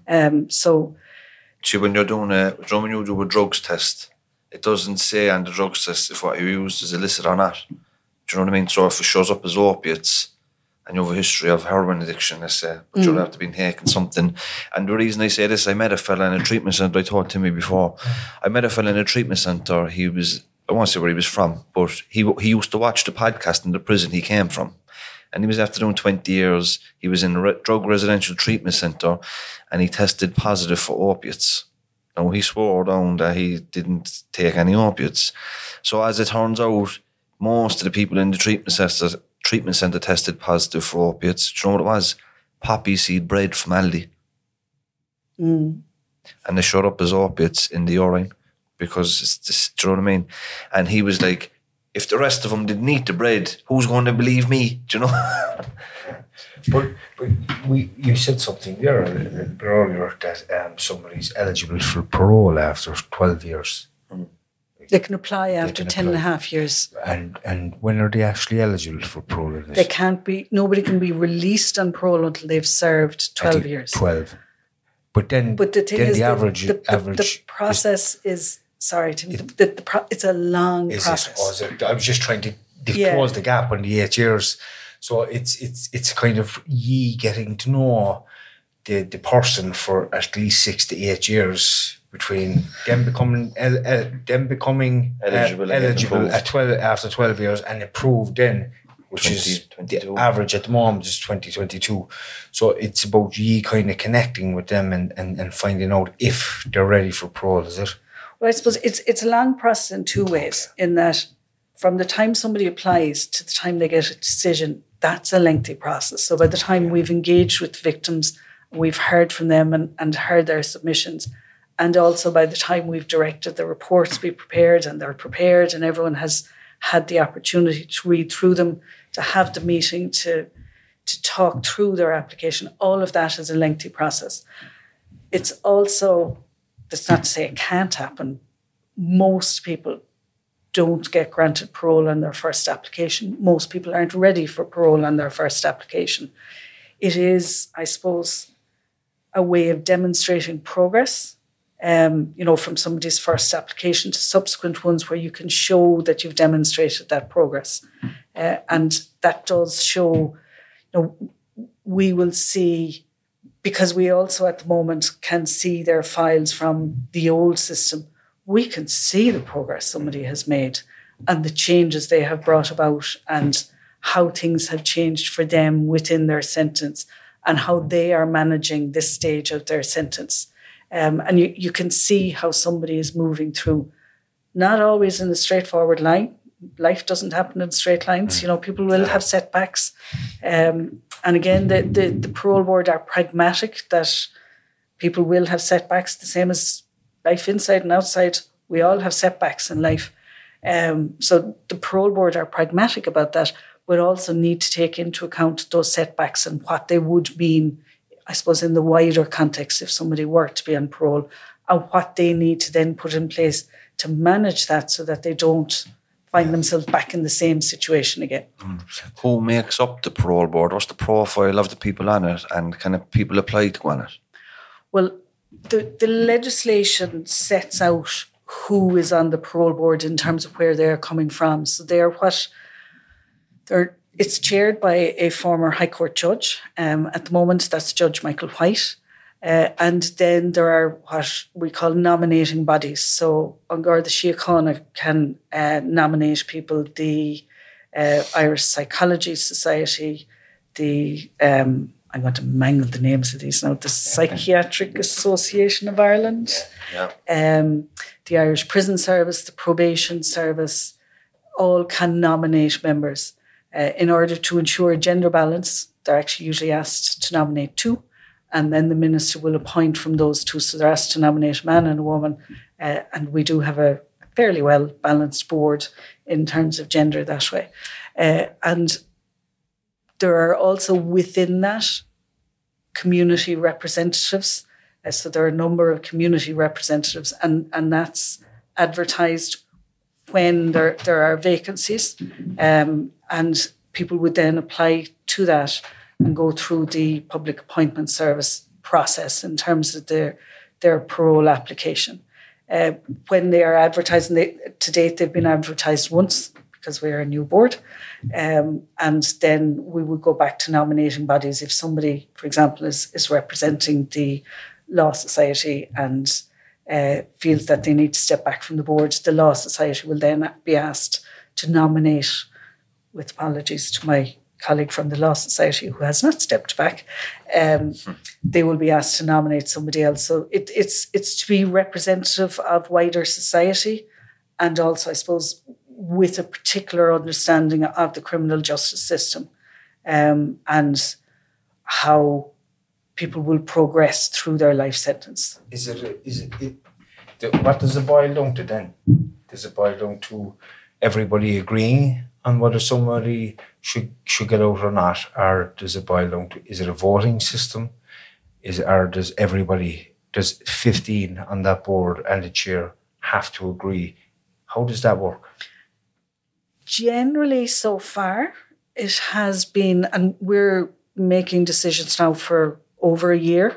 So, see, when you do a drugs test, it doesn't say on the drugs test if what you used is illicit or not. Do you know what I mean? So if it shows up as opiates and you have a history of heroin addiction, let's say, but you'll have to be taking something. And the reason I say this, I met a fella in a treatment centre, I told Timmy before, I met a fella in a treatment centre, I won't say where he was from, but he used to watch the podcast in the prison he came from. And he was after doing 20 years, he was in a drug residential treatment centre and he tested positive for opiates. Now, he swore down that he didn't take any opiates. So as it turns out, most of the people in the treatment centre tested positive for opiates. Do you know what it was? Poppy seed bread from Aldi. And they showed up as opiates in the urine because it's just, do you know what I mean? And he was like, if the rest of them didn't eat the bread, who's going to believe me? Do you know? But you said something there earlier that somebody's eligible for parole after 12 years. They can apply after 10 and a half years. And when are they actually eligible for parole? In this? They can't be. Nobody can be released on parole until they've served 12 years. 12. But the thing is, the process is. Sorry, Tim. It's a long process. I was just trying to close the gap on the 8 years. So it's kind of ye getting to know the person for at least 6 to 8 years between them becoming eligible at 12 after 12 years and approved then, which is the average at the moment is 2022. So it's about ye kind of connecting with them and finding out if they're ready for parole, is it? Well, I suppose it's a long process in two ways, in that from the time somebody applies to the time they get a decision, that's a lengthy process. So by the time we've engaged with victims, we've heard from them and heard their submissions, and also by the time we've directed the reports be prepared and they're prepared and everyone has had the opportunity to read through them, to have the meeting, to talk through their application, all of that is a lengthy process. It's also... That's not to say it can't happen. Most people don't get granted parole on their first application. Most people aren't ready for parole on their first application. It is, I suppose, a way of demonstrating progress, from somebody's first application to subsequent ones where you can show that you've demonstrated that progress. And that does show, we will see... Because we also at the moment can see their files from the old system, we can see the progress somebody has made and the changes they have brought about and how things have changed for them within their sentence and how they are managing this stage of their sentence. And you can see how somebody is moving through, not always in a straightforward line. Life doesn't happen in straight lines. People will have setbacks. And again, the parole board are pragmatic that people will have setbacks, the same as life inside and outside. We all have setbacks in life. So the parole board are pragmatic about that, but also need to take into account those setbacks and what they would mean, I suppose, in the wider context if somebody were to be on parole, and what they need to then put in place to manage that so that they don't find themselves back in the same situation again. Who makes up the parole board? What's the profile of the people on it, and can people apply to go on it? Well, the legislation sets out who is on the parole board in terms of where they're coming from. So it's chaired by a former High Court judge. At the moment, that's Judge Michael White. And then there are what we call nominating bodies. So An Garda Síochána can nominate people, the Irish Psychology Society, I'm going to mangle the names of these now, the Psychiatric Association of Ireland, the Irish Prison Service, the Probation Service, all can nominate members. In order to ensure gender balance, they're actually usually asked to nominate 2. And then the minister will appoint from those 2. So they're asked to nominate a man and a woman. And we do have a fairly well-balanced board in terms of gender that way. And there are also within that community representatives. So there are a number of community representatives, and that's advertised when there are vacancies. And people would then apply to that and go through the public appointment service process in terms of their parole application. When they are advertising, to date they've been advertised once because we're a new board, and then we would go back to nominating bodies. If somebody, for example, is representing the Law Society and feels that they need to step back from the board, the Law Society will then be asked to nominate, with apologies to my colleague from the Law Society who has not stepped back, they will be asked to nominate somebody else. So it's to be representative of wider society, and also, I suppose, with a particular understanding of the criminal justice system and how people will progress through their life sentence. What does it boil down to then? Does it boil down to everybody agreeing on whether somebody should get out or not, or does it boil down to, is it a voting system? Does 15 on that board and the chair have to agree How does that work? Generally, so far, it has been, and we're making decisions now for over a year.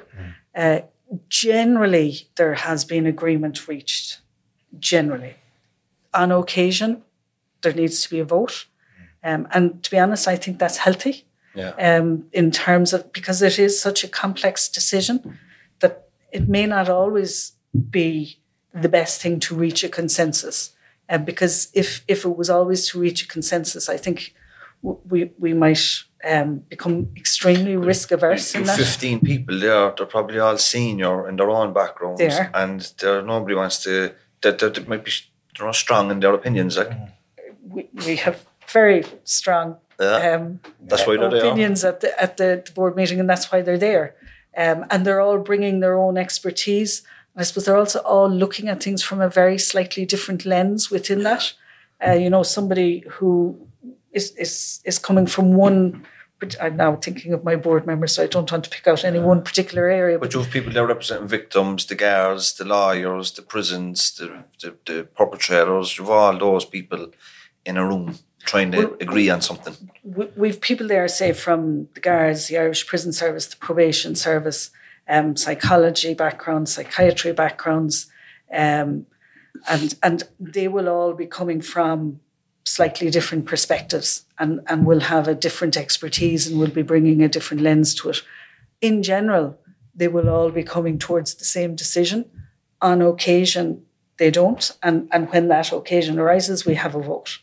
Generally, there has been agreement reached. Generally. On occasion, there needs to be a vote. And to be honest, I think that's healthy. In terms of, because it is such a complex decision that it may not always be the best thing to reach a consensus. Because if it was always to reach a consensus, I think we might become extremely risk averse in that. 15 people there, they're probably all senior in their own backgrounds, and nobody wants to. They might be strong in their opinions. Like we have very strong that's why opinions at the board meeting, and that's why they're there. And they're all bringing their own expertise. I suppose they're also all looking at things from a very slightly different lens within that. Somebody who is coming from one. I'm now thinking of my board members, so I don't want to pick out any one particular area. But you have people there representing victims, the guards, the lawyers, the prisons, the perpetrators. You have all those people in a room trying to agree on something. We've people there, say, from the guards, the Irish Prison Service, the Probation Service, psychology backgrounds, psychiatry backgrounds, and they will all be coming from slightly different perspectives and will have a different expertise and will be bringing a different lens to it. In general, they will all be coming towards the same decision. On occasion, they don't. And when that occasion arises, we have a vote,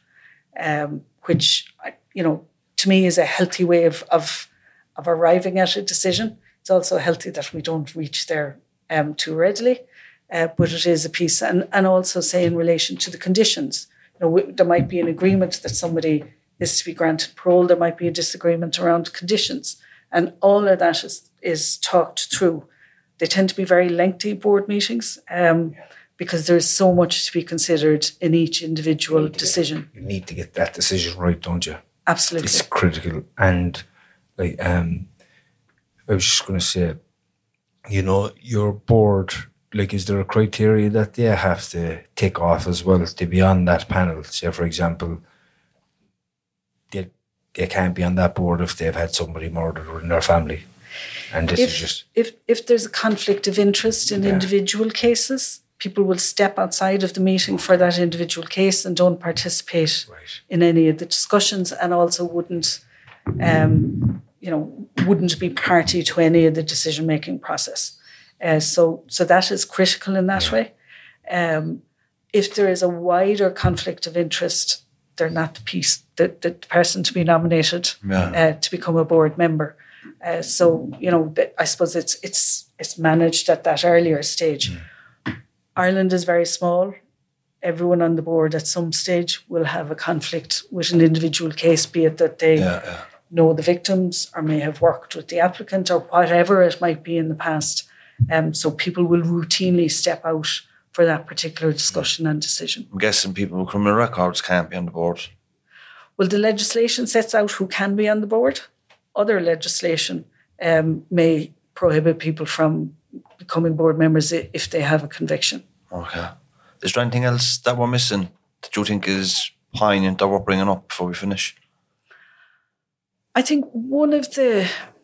which, to me is a healthy way of arriving at a decision. It's also healthy that we don't reach there too readily, but it is a piece. And also, say, in relation to the conditions, there might be an agreement that somebody is to be granted parole. There might be a disagreement around conditions. And all of that is talked through. They tend to be very lengthy board meetings because there's so much to be considered in each individual decision. You need to get that decision right, don't you? Absolutely. It's critical. And I was just going to say, your board, is there a criteria that they have to take off as well to be on that panel? Say, for example, they can't be on that board if they've had somebody murdered in their family. And this is just... If there's a conflict of interest in individual cases, people will step outside of the meeting for that individual case and don't participate in any of the discussions, and also wouldn't be party to any of the decision-making process. So that is critical in that way. If there is a wider conflict of interest, they're not the person to be nominated to become a board member. I suppose it's managed at that earlier stage. Ireland is very small. Everyone on the board at some stage will have a conflict with an individual case, be it that they know the victims or may have worked with the applicant or whatever it might be in the past. So people will routinely step out for that particular discussion and decision. I'm guessing people with criminal records can't be on the board. Well, the legislation sets out who can be on the board. Other legislation may prohibit people from becoming board members if they have a conviction. Okay. Is there anything else that we're missing that you think is poignant that we're bringing up before we finish? I think one of the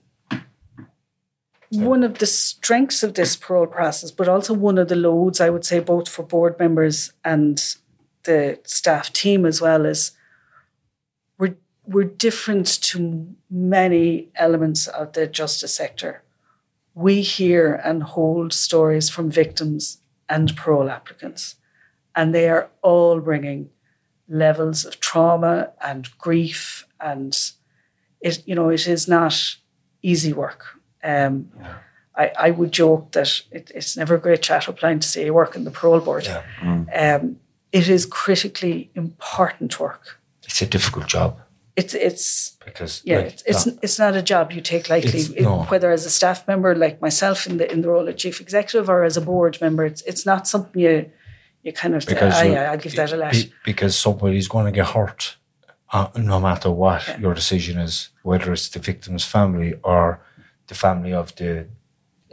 strengths of this parole process, but also one of the loads, I would say, both for board members and the staff team as well, is we're different to many elements of the justice sector. We hear and hold stories from victims and parole applicants, and they are all bringing levels of trauma and grief, and it is not easy work. I would joke that it's never a great chat applying to say you work in the parole board. It is critically important work. It's a difficult job. It's not a job you take lightly. Whether as a staff member like myself in the role of chief executive or as a board member, it's not something you kind of I'll give that a lash. Because somebody's going to get hurt, no matter what your decision is, whether it's the victim's family or the family of the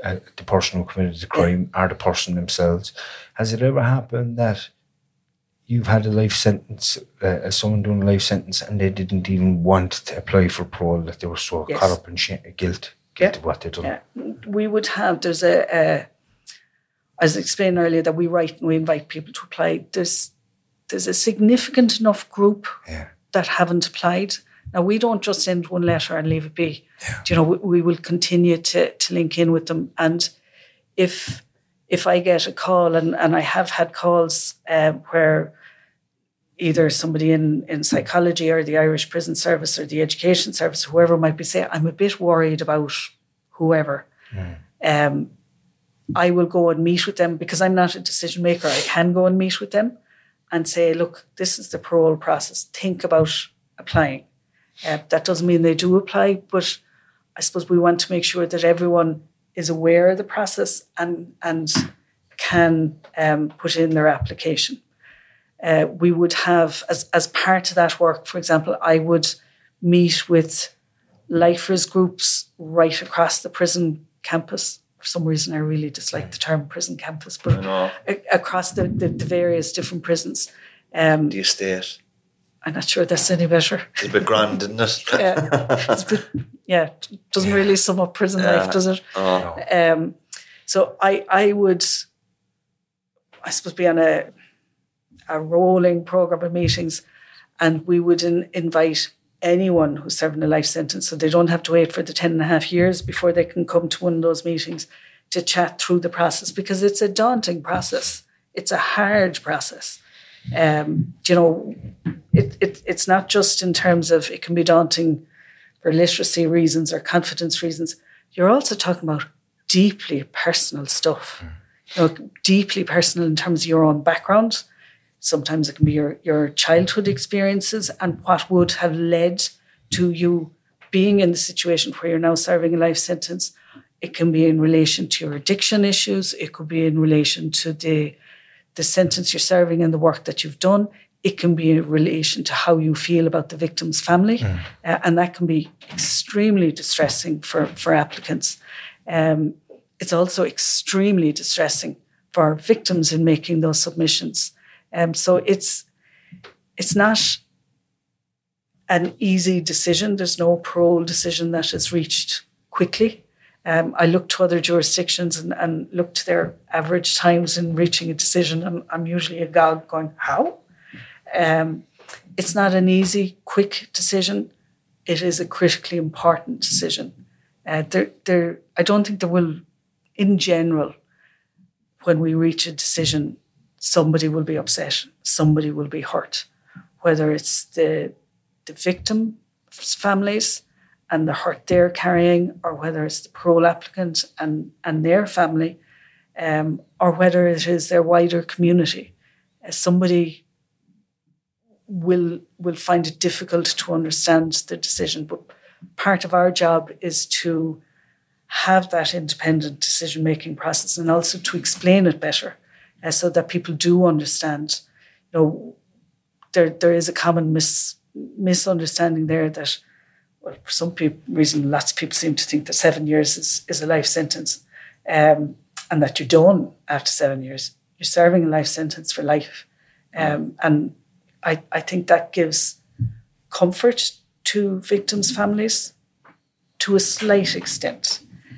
person who committed the crime or the person themselves. Has it ever happened that you've had a life sentence, someone doing a life sentence, and they didn't even want to apply for parole, that they were so caught up in guilt of what they've done. Yeah. We would have, there's as I explained earlier, that we write and we invite people to apply. There's a significant enough group that haven't applied. Now, we don't just send one letter and leave it be. Yeah. We will continue to link in with them. And if I get a call, and I have had calls where either somebody in psychology or the Irish Prison Service or the Education Service, whoever might be saying, I'm a bit worried about whoever, I will go and meet with them, because I'm not a decision maker. I can go and meet with them and say, look, this is the parole process. Think about applying. That doesn't mean they do apply, but I suppose we want to make sure that everyone is aware of the process and can put in their application. We would have, as part of that work, for example, I would meet with lifers groups right across the prison campus. For some reason, I really dislike the term prison campus, but across the various different prisons. The estate. I'm not sure that's any better. It's a bit grand, isn't it? It doesn't really sum up prison life, does it? Oh. So I would, I suppose, be on a rolling programme of meetings, and we would invite anyone who's serving a life sentence, so they don't have to wait for the 10.5 years before they can come to one of those meetings to chat through the process, because it's a daunting process. It's a hard process. It's not just in terms of, it can be daunting for literacy reasons or confidence reasons. You're also talking about deeply personal stuff, deeply personal in terms of your own background. Sometimes it can be your childhood experiences and what would have led to you being in the situation where you're now serving a life sentence. It can be in relation to your addiction issues. It could be in relation to the sentence you're serving and the work that you've done. It can be in relation to how you feel about the victim's family. And that can be extremely distressing for applicants. It's also extremely distressing for victims in making those submissions. So it's not an easy decision. There's no parole decision that is reached quickly. I look to other jurisdictions and look to their average times in reaching a decision, and I'm usually agog going, how? It's not an easy, quick decision. It is a critically important decision. I don't think there will, in general, when we reach a decision, somebody will be upset, somebody will be hurt, whether it's the victim's families and the hurt they're carrying, or whether it's the parole applicant and their family, or whether it is their wider community. Somebody will find it difficult to understand the decision, but part of our job is to have that independent decision-making process and also to explain it better, so that people do understand. There is a common misunderstanding there that, well, for some reason, lots of people seem to think that 7 years is a life sentence, and that you're done after 7 years. You're serving a life sentence for life. And I think that gives comfort to victims' families to a slight extent.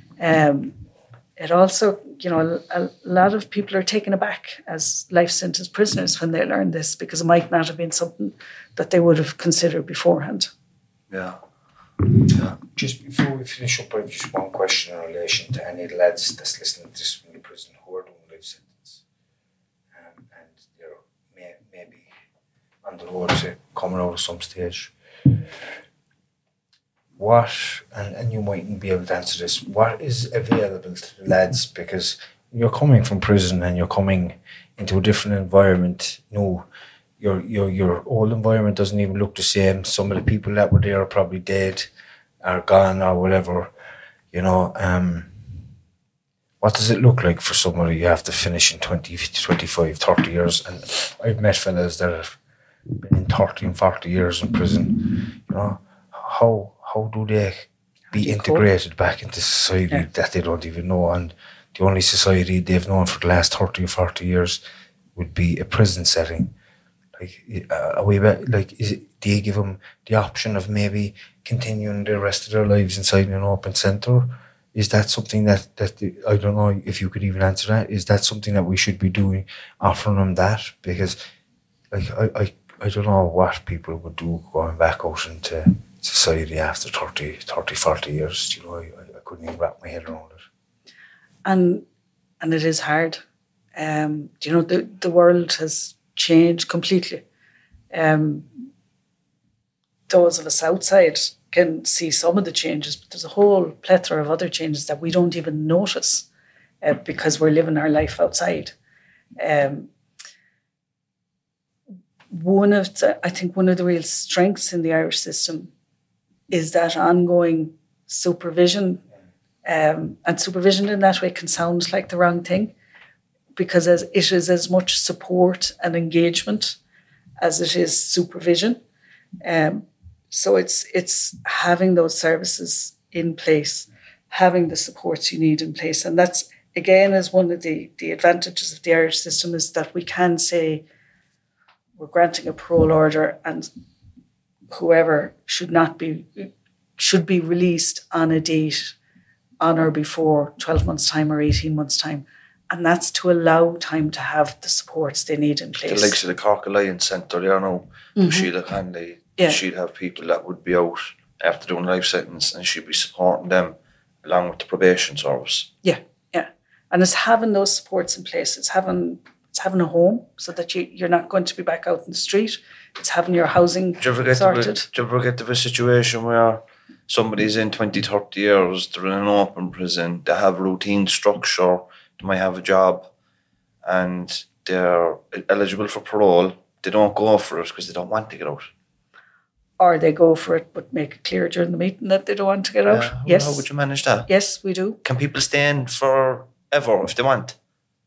It also, a lot of people are taken aback as life sentence prisoners when they learn this, because it might not have been something that they would have considered beforehand. Yeah. Just before we finish up, I have just one question in relation to any lads that's listening to this from the prison who are doing life sentence, and they're maybe on the road to coming out at some stage. What, and you mightn't be able to answer this, what is available to the lads? Because you're coming from prison and you're coming into a different environment. Your old environment doesn't even look the same. Some of the people that were there are probably dead, are gone, or whatever. What does it look like for somebody you have to finish in 20, 25, 30 years? And I've met fellas that have been in 30 and 40 years in prison. How do they be integrated back into society that they don't even know? And the only society they've known for the last 30 or 40 years would be a prison setting. Like, do you give them the option of maybe continuing the rest of their lives inside an open centre? Is that something that I don't know if you could even answer that? Is that something that we should be doing, offering them that? Because, like, I don't know what people would do going back out into society after 30, 40 years. You know, I couldn't even wrap my head around it. And it is hard. You know, the world has changed completely. Those of us outside can see some of the changes, but there's a whole plethora of other changes that we don't even notice because we're living our life outside. I think one of the real strengths in the Irish system is that ongoing supervision. And supervision in that way can sound like the wrong thing, because it is as much support and engagement as it is supervision. So it's having those services in place, having the supports you need in place. And that's, again, is one of the advantages of the Irish system, is that we can say we're granting a parole order and whoever should be released on a date on or before 12 months' time or 18 months' time. And that's to allow time to have the supports they need in place. The likes of the Cork Alliance Centre, you know, Sheila Hanley, she'd have people that would be out after doing a life sentence, and she'd be supporting them along with the probation service. Yeah. And it's having those supports in place. It's having a home so that you're not going to be back out in the street. It's having your housing sorted. Do you ever get to a situation where somebody's in 20, 30 years, they're in an open prison, they have routine structure, they might have a job, and they're eligible for parole, they don't go for it because they don't want to get out? Or they go for it but make it clear during the meeting that they don't want to get out? Yes. How would you manage that? Yes, we do. Can people stay in forever if they want?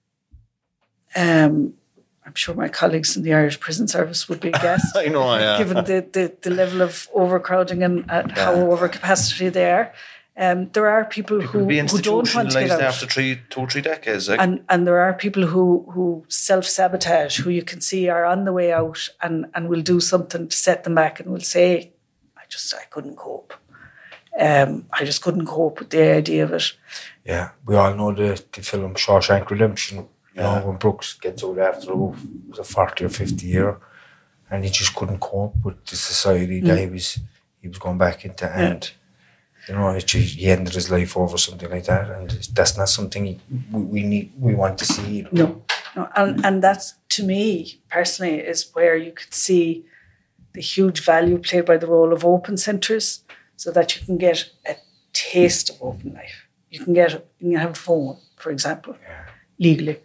I'm sure my colleagues in the Irish Prison Service would be aghast. I know, yeah. Given the level of overcrowding and how overcapacity they are. There are people who don't want to get out. After 2 or 3 decades. Like. And there are people who self-sabotage, who you can see are on the way out and will do something to set them back and will say, I couldn't cope. I just couldn't cope with the idea of it. Yeah, we all know the film Shawshank Redemption. You know, when Brooks gets out after a 40 or 50 year, and he just couldn't cope with the society that he was going back into, and you know, he ended his life over something like that, and that's not something we want to see. You know? No, and that's, to me personally, is where you could see the huge value played by the role of open centres, so that you can get a taste of open life. You can have a phone, for example, legally.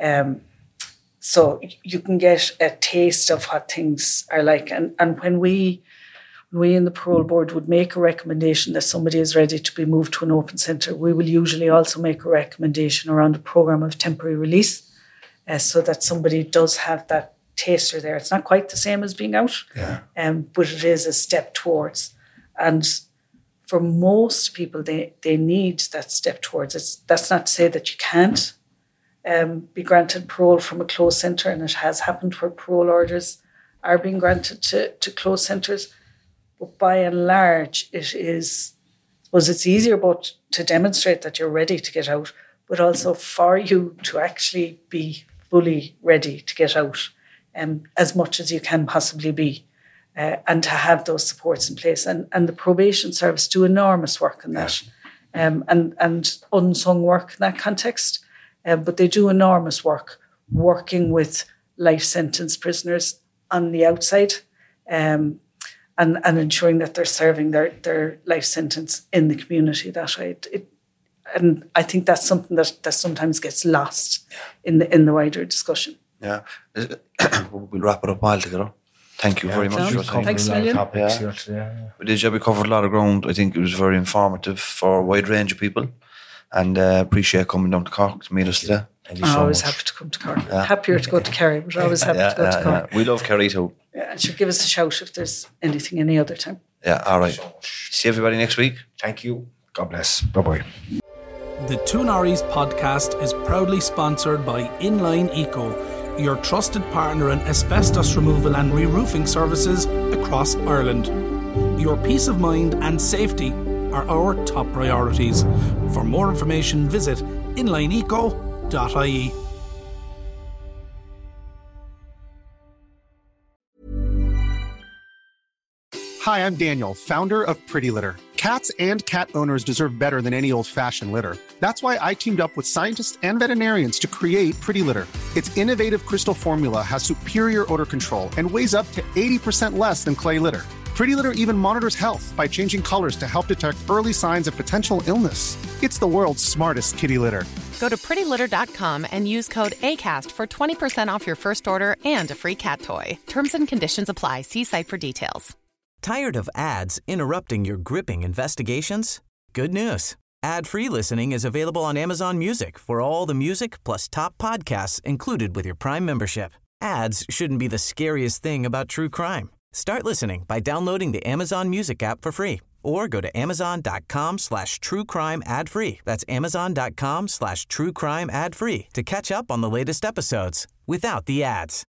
So you can get a taste of what things are like. And when we in the parole board would make a recommendation that somebody is ready to be moved to an open centre, we will usually also make a recommendation around a programme of temporary release, so that somebody does have that taster there. It's not quite the same as being out, but it is a step towards. And for most people, they need that step towards. That's not to say that you can't be granted parole from a closed centre, and it has happened where parole orders are being granted to closed centres. But by and large, it's easier both to demonstrate that you're ready to get out, but also for you to actually be fully ready to get out, as much as you can possibly be, and to have those supports in place. And the probation service do enormous work in that, and unsung work in that context. But they do enormous work working with life sentence prisoners on the outside, and ensuring that they're serving their life sentence in the community that way. And I think that's something that sometimes gets lost in the wider discussion. Yeah, we'll wrap it up altogether. Thank you very much for your time. Thanks a million. We covered a lot of ground. I think it was very informative for a wide range of people. And appreciate coming down to Cork to meet us today. I'm always happy to come to Cork. Happier to go to Kerry, but always happy to go to Cork. We love Kerry too. Yeah, and she'll give us a shout if there's anything any other time. Yeah, all right. See everybody next week. Thank you. God bless. Bye-bye. The Two Norries podcast is proudly sponsored by Inline Eco, your trusted partner in asbestos removal and re-roofing services across Ireland. Your peace of mind and safety are our top priorities. For more information, visit inlineeco.ie. Hi, I'm Daniel, founder of Pretty Litter. Cats and cat owners deserve better than any old-fashioned litter. That's why I teamed up with scientists and veterinarians to create Pretty Litter. Its innovative crystal formula has superior odor control and weighs up to 80% less than clay litter. Pretty Litter even monitors health by changing colors to help detect early signs of potential illness. It's the world's smartest kitty litter. Go to prettylitter.com and use code ACAST for 20% off your first order and a free cat toy. Terms and conditions apply. See site for details. Tired of ads interrupting your gripping investigations? Good news. Ad-free listening is available on Amazon Music for all the music plus top podcasts included with your Prime membership. Ads shouldn't be the scariest thing about true crime. Start listening by downloading the Amazon Music app for free or go to amazon.com/truecrime ad-free. That's amazon.com/truecrime ad-free to catch up on the latest episodes without the ads.